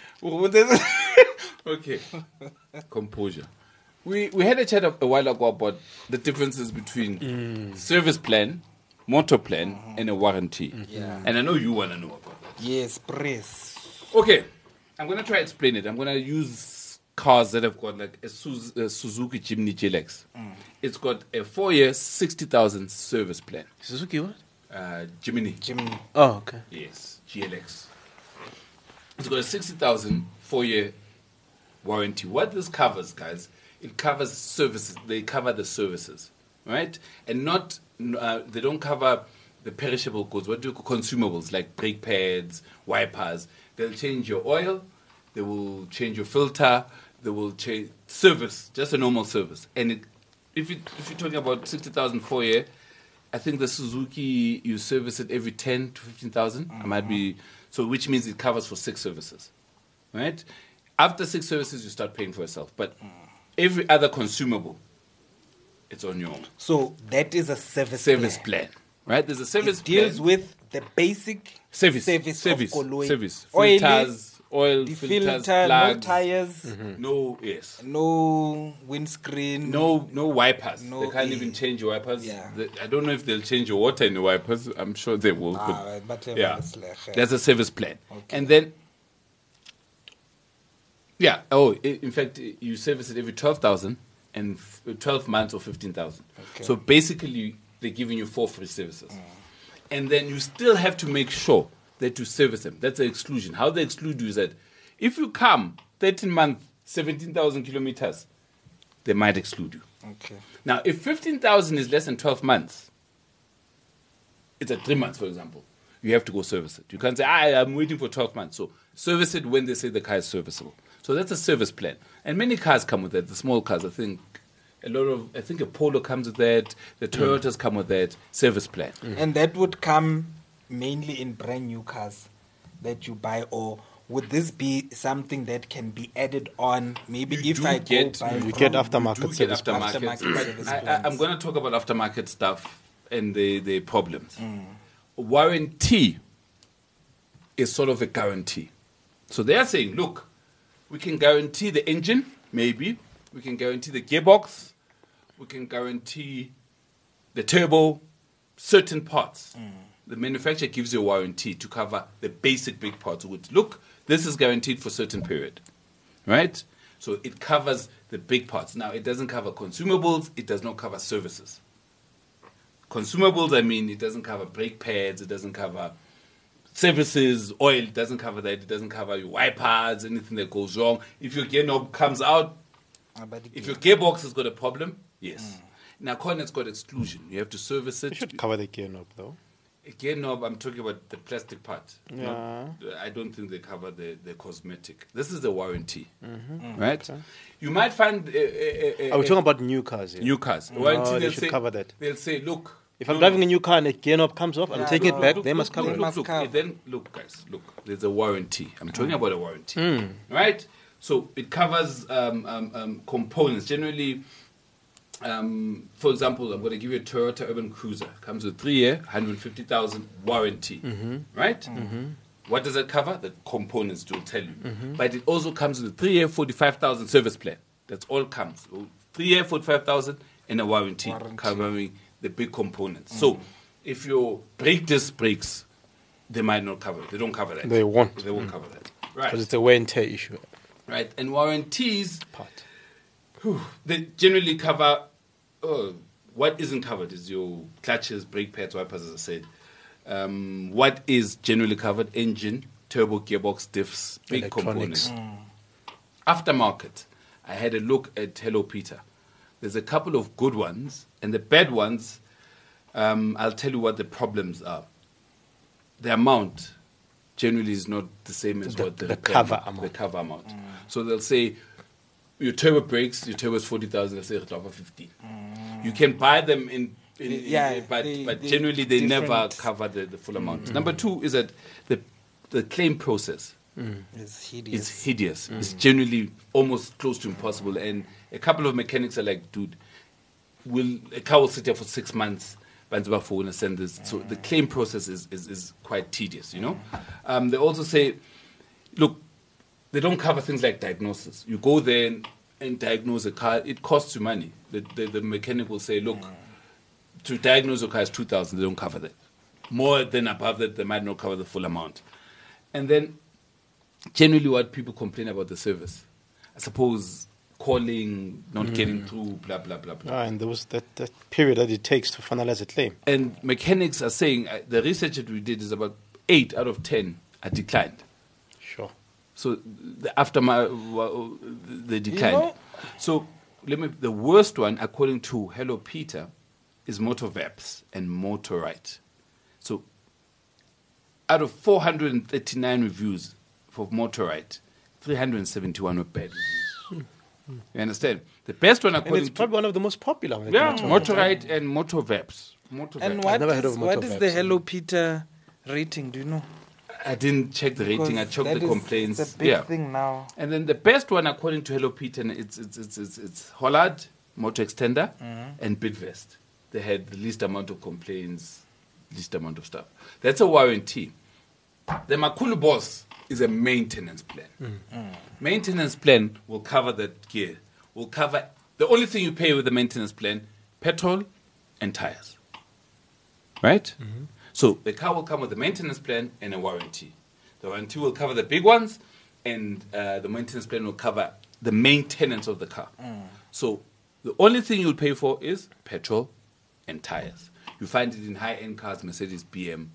Okay, composure. We we had a chat a while ago about the differences between service plan, motor plan, and a warranty. Yeah. And I know you want to know about that. Yes, press. Okay, I'm gonna try to explain it. I'm gonna use cars that have got like a, Suz- a Suzuki Jimny G L X. It's got a four-year, sixty thousand service plan. Suzuki what? Uh, Jimny. Jimmy. Oh, okay. Yes, G L X. It's got a sixty thousand four-year warranty. What this covers, guys, it covers services. They cover the services, right? And not, uh, they don't cover the perishable goods. What do you call consumables, like brake pads, wipers. They'll change your oil. They will change your filter. They will change service, just a normal service. And it, if, you, if you're talking about sixty thousand four-year, I think the Suzuki, you service it every ten to fifteen thousand. I might be, so which means it covers for six services, right? After six services, you start paying for yourself. But every other consumable, it's on your own. So that is a service, Service plan. plan, right? There's a service It deals plan. with the basic service, service, service, of Koloi. service. Oil, Filters, oil, the filters, filter, no plugs. tires, No, yes. no windscreen. No, no wipers. No, they can't eh, even change your wipers. yeah. They- I don't know if they'll change your water in the wipers. I'm sure they will. but- Ah, but uh, yeah, it's like, uh, that's a service plan. Okay. And then Yeah. Oh, i- in fact, i- you service it every twelve thousand and f- twelve months or fifteen thousand. Okay. So basically, they're giving you four free services. And then you still have to make sure that you service them. That's the exclusion. How they exclude you is that if you come thirteen months, seventeen thousand kilometers, they might exclude you. Okay. Now, if fifteen thousand is less than twelve months, it's at three months, for example, you have to go service it. You can't say, ah, I'm waiting for twelve months. So service it when they say the car is serviceable. So that's a service plan. And many cars come with that, the small cars, I think. A lot of, I think a Polo comes with that, the Toyotas come with that, service plan. And that would come mainly in brand new cars that you buy, or would this be something that can be added on? Maybe You if do I get- go buy You from- get aftermarket You do get service plans. aftermarket. Aftermarket service I, I, plans. I'm going to talk about aftermarket stuff and the, the problems. Mm. Warranty is sort of a guarantee. So they are saying, look, we can guarantee the engine, maybe. We can guarantee the gearbox. We can guarantee the turbo, certain parts. The manufacturer gives you a warranty to cover the basic big parts. Which, look, this is guaranteed for a certain period, right? So it covers the big parts. Now, it doesn't cover consumables. It does not cover services. Consumables, I mean, it doesn't cover brake pads. It doesn't cover services, oil. It doesn't cover that. It doesn't cover your wipers, anything that goes wrong. If your gear knob comes out, Ah, but it- if your gearbox has got a problem, yes. Now, Cornet's got exclusion. You have to service it. You should cover the gear knob, though. A gear knob, I'm talking about the plastic part. Yeah. Not- I don't think they cover the, the cosmetic. This is the warranty, Mm-hmm. right? You might find... Uh, uh, uh, Are we talking about new cars here? new cars. No, Warranty, they they'll should say, cover that. They'll say, look... If I'm no, driving a new car and a gear knob comes off, I'm Yeah, taking no, it back. look, they look, must look, cover look, it. look, must look, cover. Then, look, guys, look. There's a warranty. I'm talking Mm. about a warranty. Right? So it covers um, um, um, components. Generally... Um, for example, I'm going to give you a Toyota Urban Cruiser. Comes with three-year, one hundred fifty thousand warranty, right? What does it cover? The components will tell you. But it also comes with a three-year, forty-five thousand service plan. That's all comes. Three-year, forty-five thousand, and a warranty, Warranty. covering the big components. So if your brake disc breaks, they might not cover it. They don't cover that. They won't. They won't cover that. Because Right. it's a wear and tear issue. Right. And warranties... Part. They generally cover. Oh, what isn't covered is your clutches, brake pads, wipers, as I said. Um, what is generally covered? Engine, turbo, gearbox, diffs, big Electronics. components. Aftermarket. I had a look at Hello Peter. There's a couple of good ones, and the bad ones. Um, I'll tell you what the problems are. The amount generally is not the same as The- what the, the repair cover amount- amount. The cover amount. So they'll say your turbo brakes, your turbo is forty thousand, let's say it's over fifteen. You can buy them in, in, in- Yeah, but, they- but they generally they never different. cover the, the full amount. Number two is that the, the claim process It's hideous. is hideous. It's generally almost close to impossible. And a couple of mechanics are like, dude, will a car will sit there for six months, but it's for send this. So the claim process is, is, is quite tedious, you know? Um, they also say, look, they don't cover things like diagnosis. You go there and, and diagnose a car, it costs you money. The, the, the mechanic will say, look, to diagnose a car is two thousand, they don't cover that. More than above that, they might not cover the full amount. And then, generally what people complain about the service, I suppose calling, not getting through, blah, blah, blah, blah. Ah, and there was that, that period that it takes to finalize a claim. And mechanics are saying, uh, the research that we did is about eight out of ten are declined. Sure. So the aftermath, well, they declined. know- So let me. The worst one, according to Hello Peter, is MotorVaps and Motorite. So out of four hundred thirty-nine reviews for Motorite, three hundred seventy-one were bad reviews. You understand? The best one, And according it's to probably one of the most popular. when it yeah, comes to Motorite and MotorVaps. MotorVaps. And what never heard is, of what is the Motorvaps. Hello Peter rating? Do you know? I didn't check the rating. I Because checked that the is- complaints. It's a big yeah. thing now. And then the best one, according to Hello Peter, and it's it's it's it's, it's Hollard, Motor Extender, and Bitvest. They had the least amount of complaints, least amount of stuff. That's a warranty. The Makulu Boss is a maintenance plan. Maintenance plan will cover that gear. Will cover the only thing you pay with the maintenance plan: petrol and tires. Right. So the car will come with a maintenance plan and a warranty. The warranty will cover the big ones, and uh, the maintenance plan will cover the maintenance of the car. So the only thing you'll pay for is petrol and tires. You find it in high-end cars, Mercedes, B M,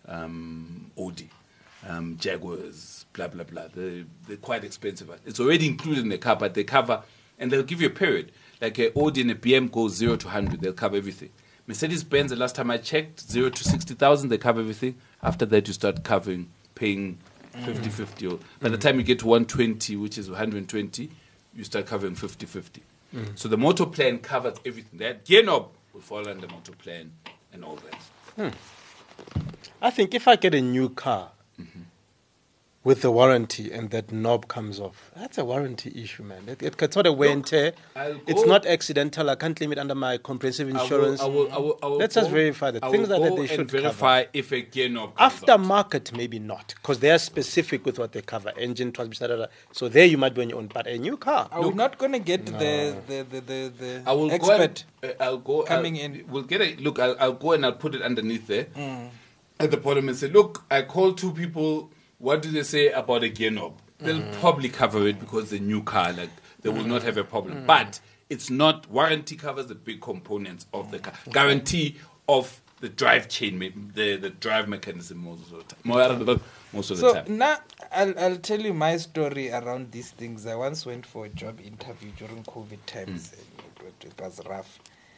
um, Audi, um, Jaguars, blah, blah, blah. They're, they're quite expensive. It's already included in the car, but they cover, and they'll give you a period. Like an Audi and a B M goes zero to one hundred, they'll cover everything. Mercedes-Benz, the last time I checked, zero to sixty thousand, they cover everything. After that, you start covering, paying fifty-fifty. Mm. By the time you get to one twenty, which is one hundred twenty, you start covering fifty-fifty. Mm. So the motor plan covers everything. That gear knob will fall under motor plan and all that. Hmm. I think if I get a new car mm-hmm. with the warranty and that knob comes off, that's a warranty issue, man. It, it, it's not a wear and tear. It's not accidental. I can't claim it under my comprehensive insurance. I will, I will, I will, I will Let's go, just verify the I things will that go they should and verify cover. if a gear knob comes Aftermarket, maybe not, because they are specific with what they cover. Engine, transmission, da, da, da. So there you might be on your own. But a new car. Are we not going to get no. the, the, the, the, the I will expert go and, uh, I'll go, coming I'll, in? We'll get a look. I'll, I'll go and I'll put it underneath there mm. at the bottom and say, look, I called two people. What do they say about a gear knob? They'll mm. probably cover it because the new car, like they will mm. not have a problem. Mm. But it's not, warranty covers the big components of the car. Guarantee of the drive chain, the, the drive mechanism most of the time. Most of the so time. now I'll, I'll tell you my story around these things. I once went for a job interview during COVID times. Mm. It, it was rough.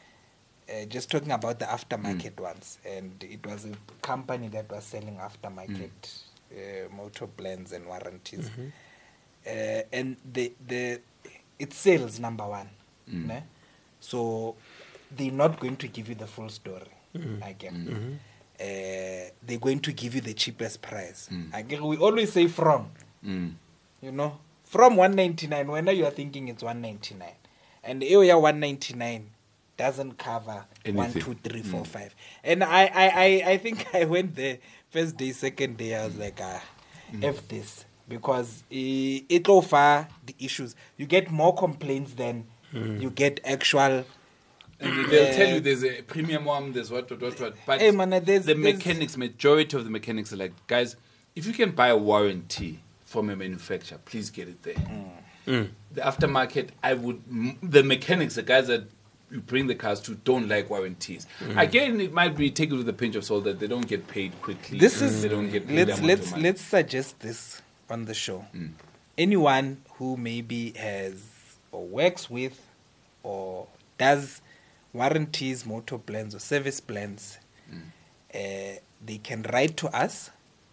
Uh, just talking about the aftermarket mm. ones. And it was a company that was selling aftermarket mm. Uh, motor plans and warranties, mm-hmm. uh, and the the it's sales number one. Mm. Ne? So they're not going to give you the full story. Mm-hmm. Again, mm-hmm. uh, they're going to give you the cheapest price. Mm. Again, we always say from, mm. you know, from one ninety nine. When you are thinking it's one ninety nine, and the area one ninety nine doesn't cover anything. One, two, three, four, mm. five. And I, I, I, I think I went there. First day, second day, I was like, ah, mm. F this. Because it, it over the issues. You get more complaints than mm. you get actual. And they'll uh, tell you there's a premium one, there's what, what, what, what. But hey, man, there's, the there's mechanics, majority of the mechanics are like, guys, if you can buy a warranty from a manufacturer, please get it there. Mm. Mm. The aftermarket, I would, the mechanics, the guys that you bring the cars to don't like warranties. Mm. Again, it might be taken with a pinch of salt that they don't get paid quickly. This is they don't get paid let's let's let's suggest this on the show. Mm. Anyone who maybe has or works with or does warranties, motor plans or service plans, mm. uh, they can write to us.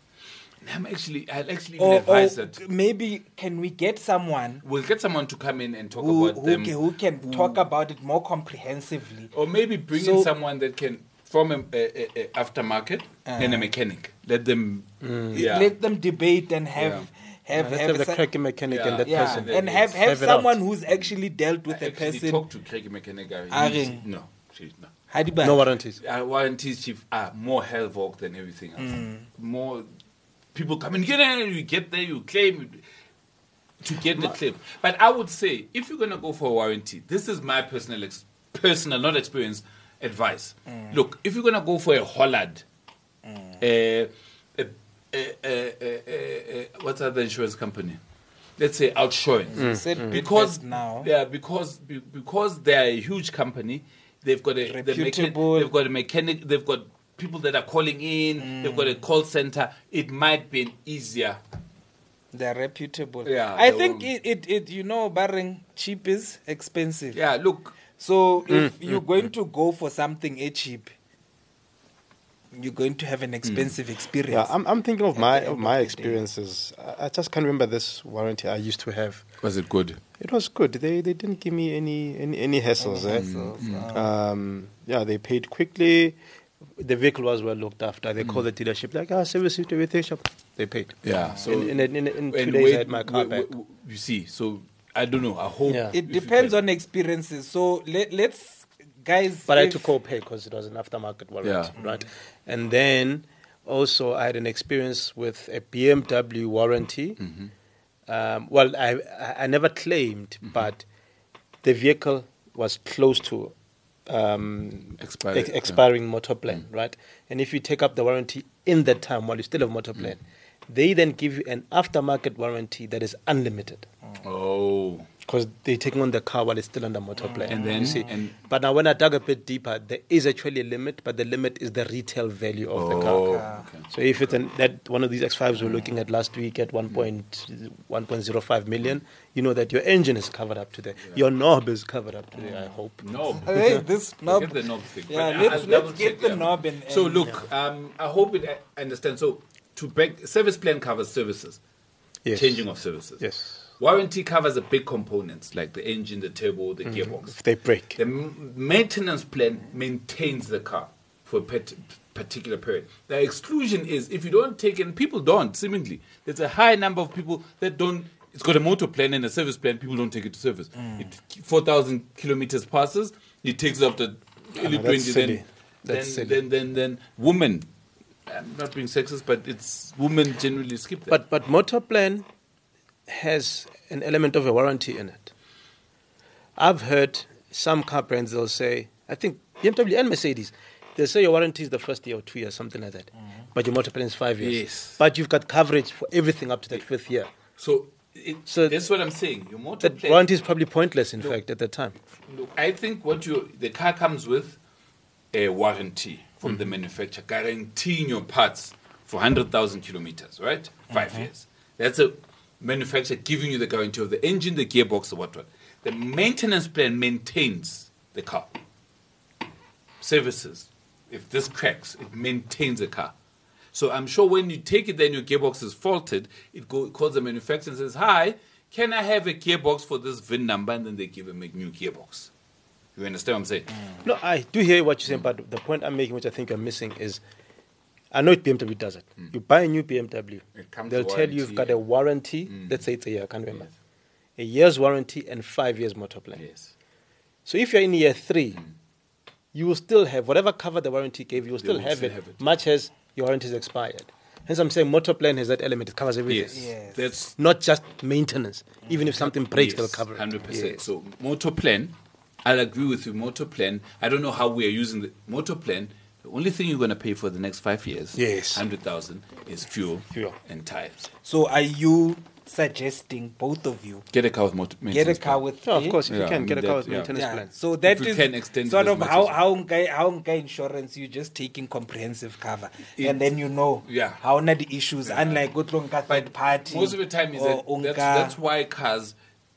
I'm actually, I'll actually or, advise or that. Maybe can we get someone? We'll get someone to come in and talk who, about who them. Can, who can who, talk about it more comprehensively. Or maybe bring so, in someone that can, from a, a, a aftermarket uh, and a mechanic. Let them, mm. yeah. let them debate and have. Yeah. Have, yeah, have, have the cracky mechanic yeah. and that yeah. person. And have, have, have someone who's actually dealt with I a person. talk to cracky mechanic. No, she's not. No warranties. Uh, warranties, chief, are more hell-vork than everything else. Mm. More people come in, get in, you get there, you claim to get the claim. But I would say, if you're going to go for a warranty, this is my personal, ex- personal, not experience, advice. Mm. Look, if you're going to go for a Hollard, mm. uh, uh, uh, uh, uh, uh, what's the insurance company? Let's say Outsurance. Mm. Mm. Because now, yeah, because because they are a huge company. They've got a the mecha- they've got a mechanic. They've got people that are calling in. Mm. They've got a call center. It might be an easier. They're reputable. Yeah, I think it, it, it you know, barring cheap is expensive. Yeah, look. So if mm. you're going to go for something a cheap, you're going to have an expensive mm. experience. Yeah, I'm I'm thinking of my of my experiences. I, I just can't remember this warranty I used to have. Was it good? It was good. They they didn't give me any any, any hassles. Any eh? hassles mm. um, yeah, they paid quickly. The vehicle was well looked after. They mm. called the dealership like, ah, service history, everything. Shop. They paid. Yeah. So in in, in, in two days, wait, I had my car wait, back. Wait, you see, so I don't know. I hope yeah. it depends on experiences. So let, let's guys. But I had to co-pay because it was an aftermarket warranty, yeah. right? And then also I had an experience with a B M W warranty. Mm-hmm. Um, well, I I never claimed, mm-hmm. but the vehicle was close to um, Expired, ex- expiring yeah. motor plan, mm-hmm. right? And if you take up the warranty in that time while you still have motor plan, mm-hmm. They then give you an aftermarket warranty that is unlimited. Oh. Because they're taking on the car while it's still under motor plan. And then- you see. and- but now when I dug a bit deeper, there is actually a limit, but the limit is the retail value of the car. Oh, okay. So if it's an, that one of these X fives we're looking at last week at one point zero five million, you know that your engine is covered up to there. Your knob is covered up to there, I hope. No. Hey, this knob. Forget the knob thing. Yeah, But let's- I'll let's double get check, the yeah. knob and- So and- look, um, I hope it I understand. So to break, service plan covers services, Yes. changing of services. Yes. Warranty covers the big components like the engine, the turbo, the gearbox. If they break. The m- maintenance plan maintains the car for a pet- particular period. The exclusion is if you don't take it, and people don't, seemingly. There's a high number of people that don't. It's got a motor plan and a service plan. People don't take it to service. It, four thousand kilometers passes. It takes it after early that's twenty. silly. Then, That's then, silly. then, then, then, women. I'm not being sexist, but it's women generally skip that. But but motor plan has an element of a warranty in it. I've heard some car brands they'll say, I think B M W and Mercedes, they'll say your warranty is the first year or two years, something like that. But your motor plan is five years. Yes. But you've got coverage for everything up to that fifth year. so, it, So that's what I'm saying. Your motor That plan. warranty is probably pointless, in No. fact, at the time. Look, I think what you the car comes with a warranty from Mm-hmm. the manufacturer guaranteeing your parts for one hundred thousand kilometers, right? Five Mm-hmm. years. That's a manufacturer giving you the guarantee of the engine, the gearbox, or what what. The maintenance plan maintains the car. Services. If this cracks, it maintains the car. So I'm sure when you take it, then your gearbox is faulted. It go, calls the manufacturer and says, "Hi, can I have a gearbox for this V I N number?" And then they give him a new gearbox. You understand what I'm saying? No, I do hear what you're saying, but the point I'm making, which I think you're missing, is I know B M W does it. You buy a new B M W, It comes they'll with tell you you've got a warranty. warranty. Let's say it's a year, I can't remember. A year's warranty and five years motor plan. Yes. So if you're in year three, you will still have whatever cover the warranty gave you, will still, will have, still it, have it. much as your warranty is expired. Hence, I'm saying motor plan has that element; it covers everything. Yes. Yes. That's Not just maintenance. Even if something breaks, they'll yes, cover it. one hundred percent. Yes. So motor plan, I'll agree with you. Motor plan. I don't know how we are using the motor plan. The only thing you're going to pay for the next five years, Yes. hundred thousand, is fuel, Fuel. and tires. So are you suggesting, both of you, Get a car with motor. get a maintenance car plan. with Oh, of a- course, if you Yeah, can I get a mean car that- with yeah. maintenance Yeah, plan. so that If is you can extend it sort as of much how as- how ngai- how ngai insurance you just taking comprehensive cover, It- and then you know yeah. how na the issues. Unlike go to nka third party, Most of the time is or that unka- that's, that's why cars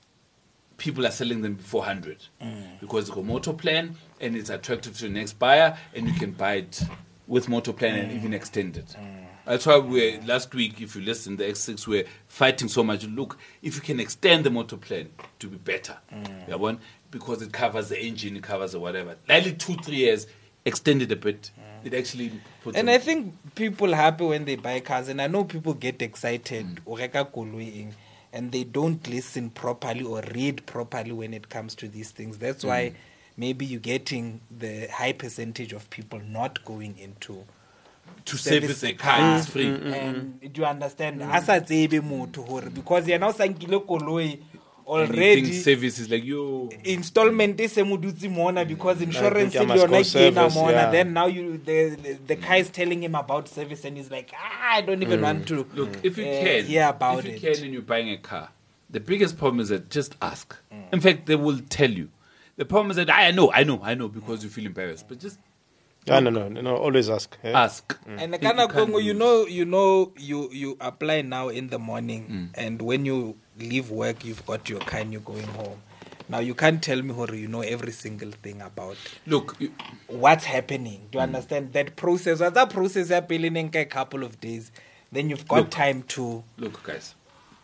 people are selling them before hundred because it's got motor plan and it's attractive to the next buyer and you can buy it with motor plan and even extend it. That's why we last week, if you listen, the X six we're fighting so much. Look, if you can extend the motor plan to be better, yeah, one because it covers the engine, it covers the whatever. Likely two three years, extend it a bit. It actually puts. And them- I think people happy when they buy cars, and I know people get excited o reka koloi eng, and they don't listen properly or read properly when it comes to these things. That's why maybe you're getting the high percentage of people not going into to service a car is free. And do you understand? A sa tsebe motho hore because yena o sa nkile koloi Anything already service is like yo. installment is se mo dutse mona because insurance think I le must yona go ke ena service, mona. yeah. Then now you the, the the guy is telling him about service and he's like, ah, I don't even want to Look, if you uh, can, hear about if you it. can, and you're buying a car, the biggest problem is that just ask. In fact, they will tell you. The problem is that I know, I know, I know because you feel embarrassed, but just Yeah, no, no, no, no, always ask. eh? ask. And If kana you can't Congo, you use- know, you know, you you apply now in the morning, Mm. and when you leave work, you've got your car and you're going home. Now you can't tell me, Hori, you know every single thing about Look, you, what's happening. Mm. Do you understand that process? What's that process happening in a couple of days? Then you've got Look. time to look, guys.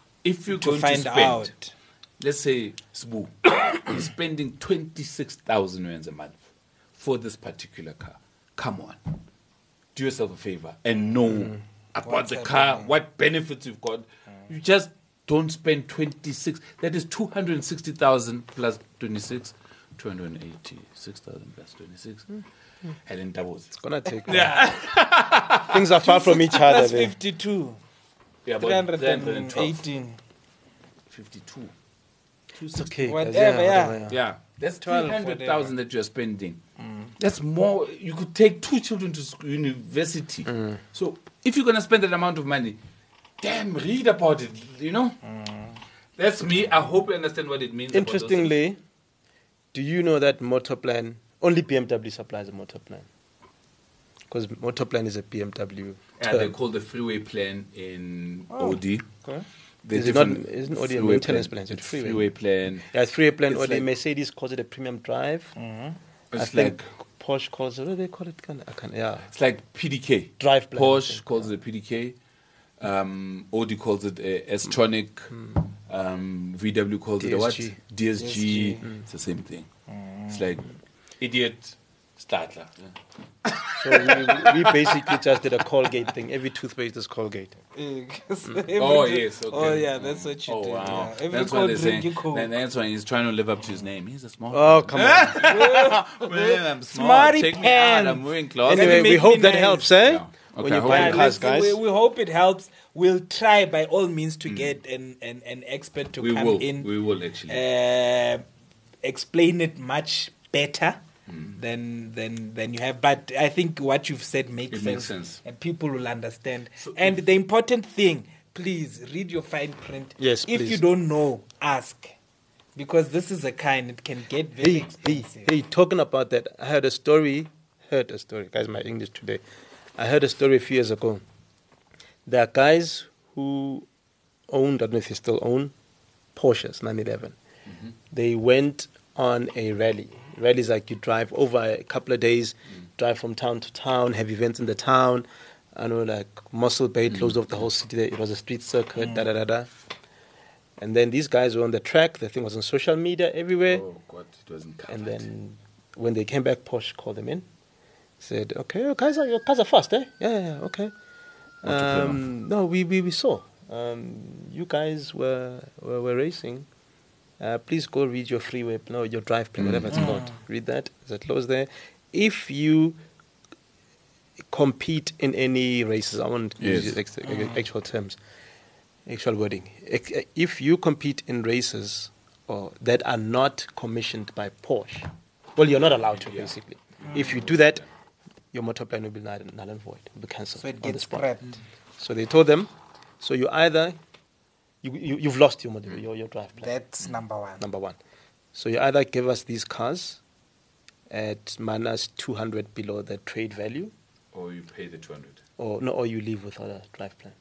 If you're to going find to spend, out. let's say Sbu, you're spending twenty-six thousand rands a month for this particular car. Come on, do yourself a favor and know about What's the car, happening. what benefits you've got. You just don't spend twenty-six. That is two hundred sixty thousand plus twenty-six, two hundred eighty-six thousand plus twenty-six, and then doubles. It's gonna take. Yeah, Things are far from each other. Plus there. fifty-two, yeah, three about hundred eighteen. fifty-two. It's okay. Whatever, yeah. whatever, Yeah, that's twelve, three hundred thousand whatever. that you're spending. That's more. You could take two children to school, university. So if you're gonna spend that amount of money, damn, read about it. You know, that's me. I hope you understand what it means. about those things. Interestingly, do you know that Motorplan, only B M W supplies a Motorplan? Because Motorplan is a B M W Yeah, term. they call the freeway plan in Oh. Audi. Okay. The Is it not- different isn't Audi a freeway maintenance plan. plan? Is it It's freeway? freeway plan. Yeah, it's freeway plan. It's Audi, like- Mercedes calls it a premium drive. It's I think like Porsche calls it, what do they call it? Kind of, I can't, yeah. it's like P D K. Drive plan. I Porsche think. calls it a P D K. Um, Audi calls it a S-tronic. Hmm. Um, V W calls it a what? D S G. D S G. D S G. Hmm. It's the same thing. It's like idiot startler. Yeah. So we, we basically just did a Colgate thing. Every toothpaste is Colgate. Oh yes. Okay. Oh yeah, that's what you oh, do. wow. Yeah. Every That's why cold they're drink saying. you cold. Then that's why he's trying to live up to his name. He's a smart. Oh, come on. Man, I'm smart. Smarty Check me out. pants. I'm wearing clothes. Anyway, make we me hope that nice. helps, eh? Yeah. When Okay, I you hope buy it Yeah, cars, let's- guys. we, we hope it helps. We'll try by all means to get an, an, an expert to We come will. in, We will actually. uh, explain it much better than than than you have. But I think what you've said makes It sense, makes sense. and people will understand. So and if- the important thing, please read your fine print. Yes, if please. you don't know, ask, because this is a kind it can get very Hey, hey, expensive. hey, talking about that, I heard a story, heard a story, guys, my English today. I heard a story a few years ago. There are guys who owned, I don't know if they still own, Porsches nine eleven. Mm-hmm. They went on a rally. Rally is like you drive over a couple of days, Mm. drive from town to town, have events in the town. I know, like Muscle Bay Mm. closed off the whole city there. It was a street circuit, da da da da. And then these guys were on the track. The thing was on social media everywhere. Oh God, it wasn't covered. And then when they came back, Porsche called them in. Said, okay, your cars are, your cars are fast, eh? Yeah, yeah, yeah, okay. What took them Um, no, we, we, we saw. Um, you guys were, were, were racing. Uh, please go read your freeway, no, your drive plan, whatever it's called. Read that. There's a clause there. If you compete in any races, I want to Yes. use ex- actual terms, actual wording. Ex- If you compete in races or that are not commissioned by Porsche, well, you're not allowed to, Yeah. basically. If you do that, your motor plan will be null null and void, will be cancelled. So it on the gets spot. scrapped. So they told them, so you either, you, you, you've lost your, motor, your, your drive plan, That's number one. number one. So you either give us these cars at minus two hundred below the trade value, Or you pay the two hundred. or no, or you leave without a drive plan.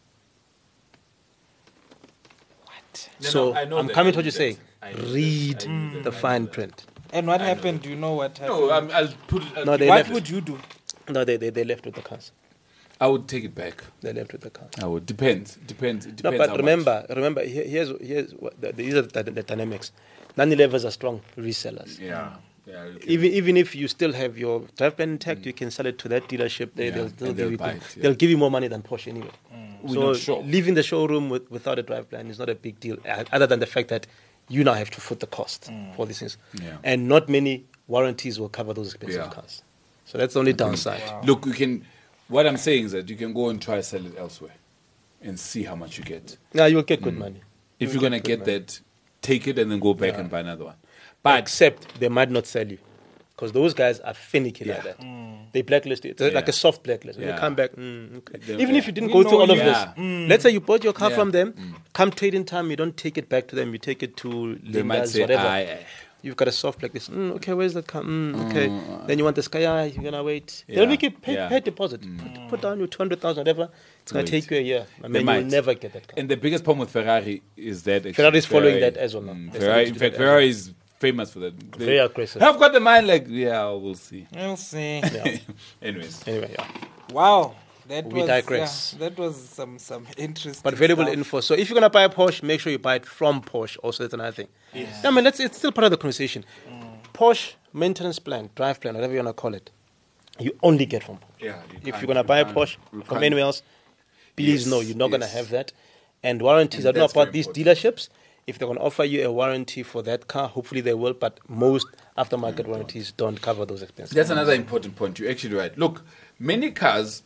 What? No, so no, I know I'm that, coming I to what knew you say. that. I knew that, Read I knew that, the I knew fine that. print. And what I know happened? that. Do you know what happened? No, I'm, I'll put it. I'll No, keep they it what left. back. would you do? No, they, they, they left with the cars. I would take it back. They left with the cars. I would. Depends. Depends. It No, depends but how remember, remember, here, here's, here's what the, these are the, the dynamics. nine elevens are strong resellers. Much. Yeah. Yeah. you can- Even even if you still have your drive plan intact, you can sell it to that dealership. They, Yeah, they'll, and they'll, they'll give you, buy it, yeah. they'll give you more money than Porsche anyway. We're So not sure. leaving the showroom with, without a drive plan is not a big deal, uh, other than the fact that you now have to foot the cost for these things. Yeah. And not many warranties will cover those expensive Yeah. cars. So that's the only downside. Look, you can. What I'm saying is that you can go and try sell it elsewhere, and see how much you get. Now you'll get good money. If You'll you're gonna good get money. that, take it and then go back and buy another one. But But except they might not sell you, because those guys are finicky like Yeah. that. They blacklist you. It's like Yeah. a soft blacklist. When Yeah. you come back, mm, okay. They- Even yeah. if you didn't We go through know all of you. this, Yeah. let's say you bought your car Yeah. from them, come trade in time, you don't take it back to them, you take it to they might Linda's, say, whatever. "I." You've got a soft blacklist. Mm, okay, where's the car? Mm, okay. Then you want this car, yeah, you're going to wait. Yeah. They'll make you pay, Yeah. pay deposit. Put, put down your two hundred thousand, whatever. It's going Wait. to take you a year. I They mean, you might. will never get that car. And the biggest problem with Ferrari is that actually Ferrari is following Ferrari- that as well now. Mm, They're Ferrari, starting in to do fact, that as Ferrari is famous for that. Very They- aggressive. I've got the mind like, yeah, we'll see. We'll see. Yeah. Anyways, Anyway, yeah. Wow. That We was, digress. yeah, that was some, some interesting But valuable stuff. info. So if you're gonna buy a Porsche, make sure you buy it from Porsche. Also, that's another thing. Yes. I mean, that's it's still part of the conversation. Porsche maintenance plan, drive plan, whatever you wanna call it, you only get from Porsche. yeah. you If can't- you're gonna you buy a can't- Porsche you from can't- anywhere else, please Yes, know you're not gonna yes. have that. And warranties. And I don't know that's very about these important. dealerships. If they're gonna offer you a warranty for that car, hopefully they will. But most aftermarket warranties don't cover those expenses. That's another important point. You're actually right. Look, many cars,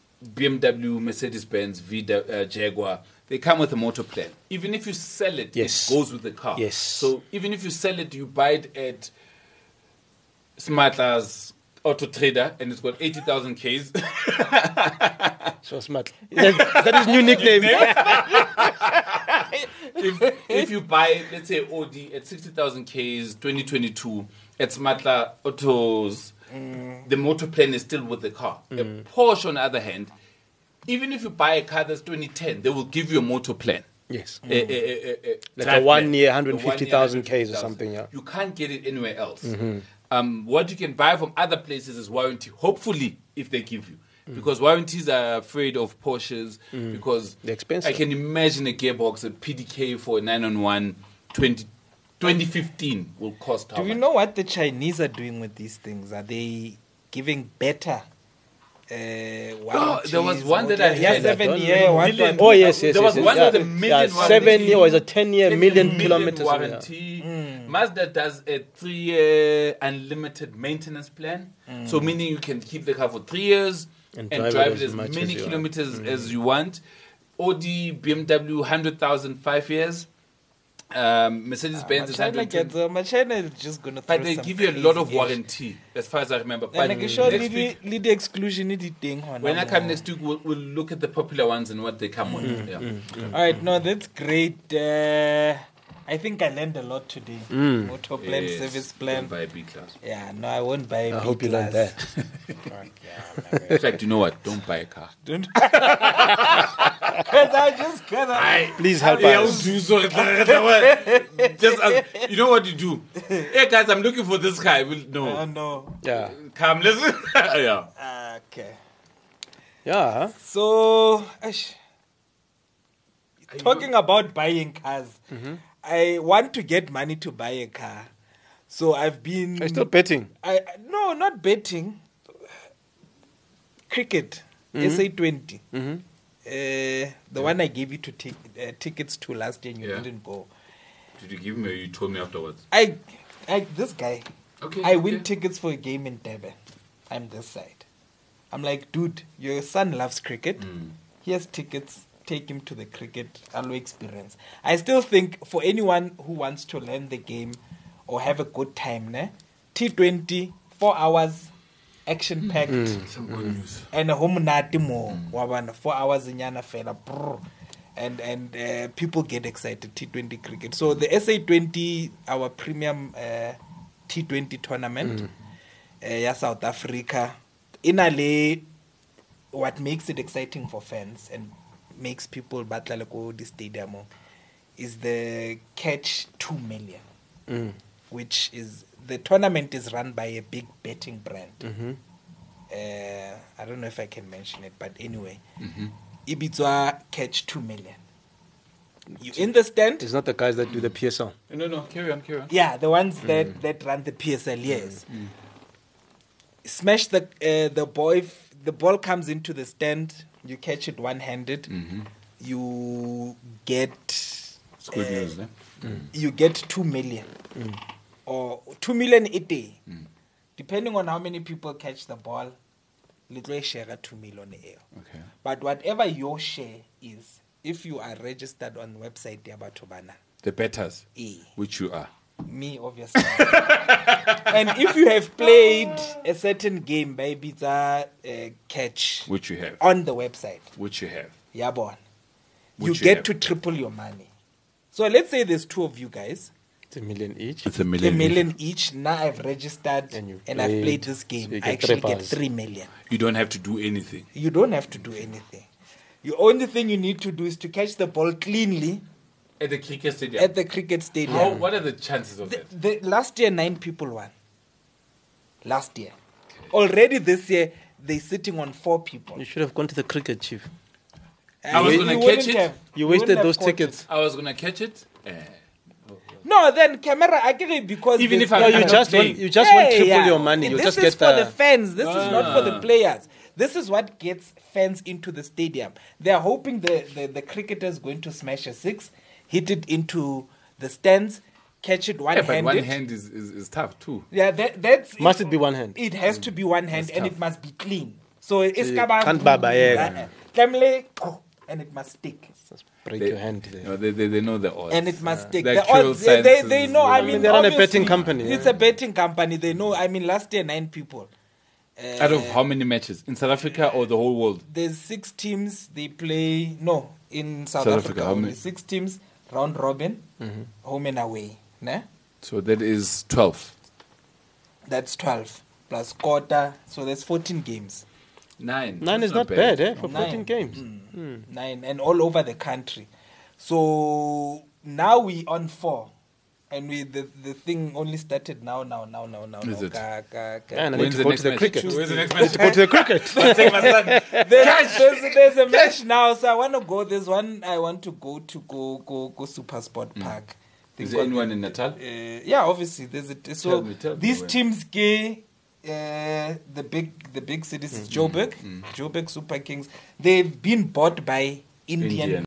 B M W, Mercedes-Benz, V W, uh, Jaguar, they come with a motor plan. Even if you sell it, Yes. it goes with the car. Yes. So even if you sell it, you buy it at Smartla's Auto Trader, and it's got eighty thousand Ks. So smart. That, that is new nickname. if, if you buy, let's say, Audi at sixty thousand Ks, twenty twenty-two, at Smatla Autos, mm. the motor plan is still with the car. Mm. A Porsche, on the other hand, even if you buy a car that's twenty ten, they will give you a motor plan. Yes. Mm. A, a, a, a like a one year, one hundred fifty thousand Ks or something, yeah. You can't get it anywhere else. Mm-hmm. Um, what you can buy from other places is warranty, hopefully, if they give you. Mm. Because warranties are afraid of Porsches mm. because they're expensive. I can imagine a gearbox, a P D K for a nine on one, twenty, twenty fifteen will cost how Do you much? know what the Chinese are doing with these things? Are they giving better uh, warranties? there was one that I yeah, had. seven year, one Million. Oh, yes, yes, There yes, was yes, one yeah. with a million yeah, warranty. seven year or is a ten year, ten million, million kilometers. warranty. Yeah. Mm. Mazda does a three-year unlimited maintenance plan. Mm. So meaning you can keep the car for three years and, and drive, drive it as, as many as kilometers mm. as you want. Audi, B M W, one hundred thousand, five years. Um, Mercedes-Benz uh, is China one hundred twenty. China is just going to But they give you a lot of warranty, as far as I remember. But like sure next lead, week, lead the exclusion thing. When I come next week, we'll, we'll look at the popular ones and what they come with. Mm, yeah. mm, mm. All right, no, that's great. Uh, I think I learned a lot today. Mm. Motor plan, yes. service plan. Don't buy a B class. Yeah, no, I won't buy a I B hope you learned class. that. yeah, In fact, you know what? Don't buy a car. Don't. Because I just cannot. Please help Yeah, us. do so. Just as, you know what you do? Hey guys, I'm looking for this guy. Will no. Uh, no. Yeah. Come, listen. yeah. Okay. Yeah. So, ash, talking about buying cars, mm-hmm. I want to get money to buy a car. So I've been. Are you still betting? I no, not betting. Cricket, mm-hmm. S A twenty. Mm-hmm. Uh, the yeah. one I gave you to t- uh, tickets to last year and you yeah. didn't go. Did you give me or you told me afterwards? I, I this guy. Okay. I win okay. tickets for a game in Durban. I'm this side. I'm like, dude, your son loves cricket. Mm. He has tickets. Take him to the cricket Alo experience. I still think for anyone who wants to learn the game or have a good time, ne? T twenty, four hours, action packed, mm. mm. and a home natimo, mm. four hours in yana fela, and and uh, people get excited. T twenty cricket. So the S A twenty, our premium uh, T twenty tournament, mm. uh, yeah, South Africa, in Ale, what makes it exciting for fans and makes people battle go the stadium is the catch two million, mm. which is the tournament is run by a big betting brand. Mm-hmm. Uh, I don't know if I can mention it, but anyway, mm-hmm. Ibiza catch two million. You in the stand? It's not the guys that do the P S L. No, no, carry on, carry on. Yeah, the ones mm. that, that run the P S L. Yes. Mm. Smash the uh, the boy. F- the ball comes into the stand. You catch it one-handed. Mm-hmm. You get. It's good uh, news, eh? mm. You get two million, mm. or two million a day, mm. depending on how many people catch the ball. Little share two million a year. Okay. But whatever your share is, if you are registered on website Yabatobana, the betters, e. which you are. Me, obviously. And if you have played a certain game by Ibiza uh, catch, which you have on the website, which you have, yeah, bon, you, you get have. to triple your money. So let's say there's two of you guys. It's a million each. It's a million. A million each. each. Now I've registered and, and I've played this game. So I actually get three million. You don't have to do anything. You don't have to do anything. The only thing you need to do is to catch the ball cleanly. At the cricket stadium? At the cricket stadium. How, what are the chances of the, that? The, last year, nine people won. Last year. Okay. Already this year, they're sitting on four people. You should have gone to the cricket, Chief. Uh, I was going to catch it. Have, you wasted those tickets. It. I was going to catch it. Uh, no, then camera actually because even if no, I you just want you just yeah, want triple yeah. your money. You this just is get for the, the fans. This ah. is not for the players. This is what gets fans into the stadium. They are hoping the, the, the cricketer is going to smash a six, hit it into the stands, catch it one yeah, handed. But one hand is, is, is tough too. Yeah, that, that's must it be one hand? It has mm. to be one hand, that's and tough. it must be clean. So it's so can't baba yeah. and it must stick. Break they, your hand there. No, they, they, they know the odds. And it must stick. Uh, the odds, they, they, they know. I mean, they're on a betting company. It's yeah. a betting company. They know. I mean, last year nine people, Uh, Out of how many matches? In South Africa or the whole world? There's six teams. They play no in South, South Africa. Africa, how only many? six teams, round robin, Mm-hmm. home and away. Ne? So that is twelve. That's twelve plus quarter. So that's fourteen games. Nine. Nine That's is not bad, eh? For Nine. fourteen games. Mm. Nine and all over the country. So now we on four. And we the, the thing only started now, now, now, now, now. Is now. it? Ga, ga, ga. Man, I need When's to the go next to the match? cricket. When's the next I need match? to go to the cricket. Take my son. There's, there's, there's a match now, so I want to go. There's one I want to go to go go go Super Sport Park. They Is there got anyone the- in Natal? Uh, yeah, obviously there's a so Tell me, tell me these when. teams gay. Uh, the big the big cities, Joburg, Joburg Super Kings. They've been bought by Indian Indian.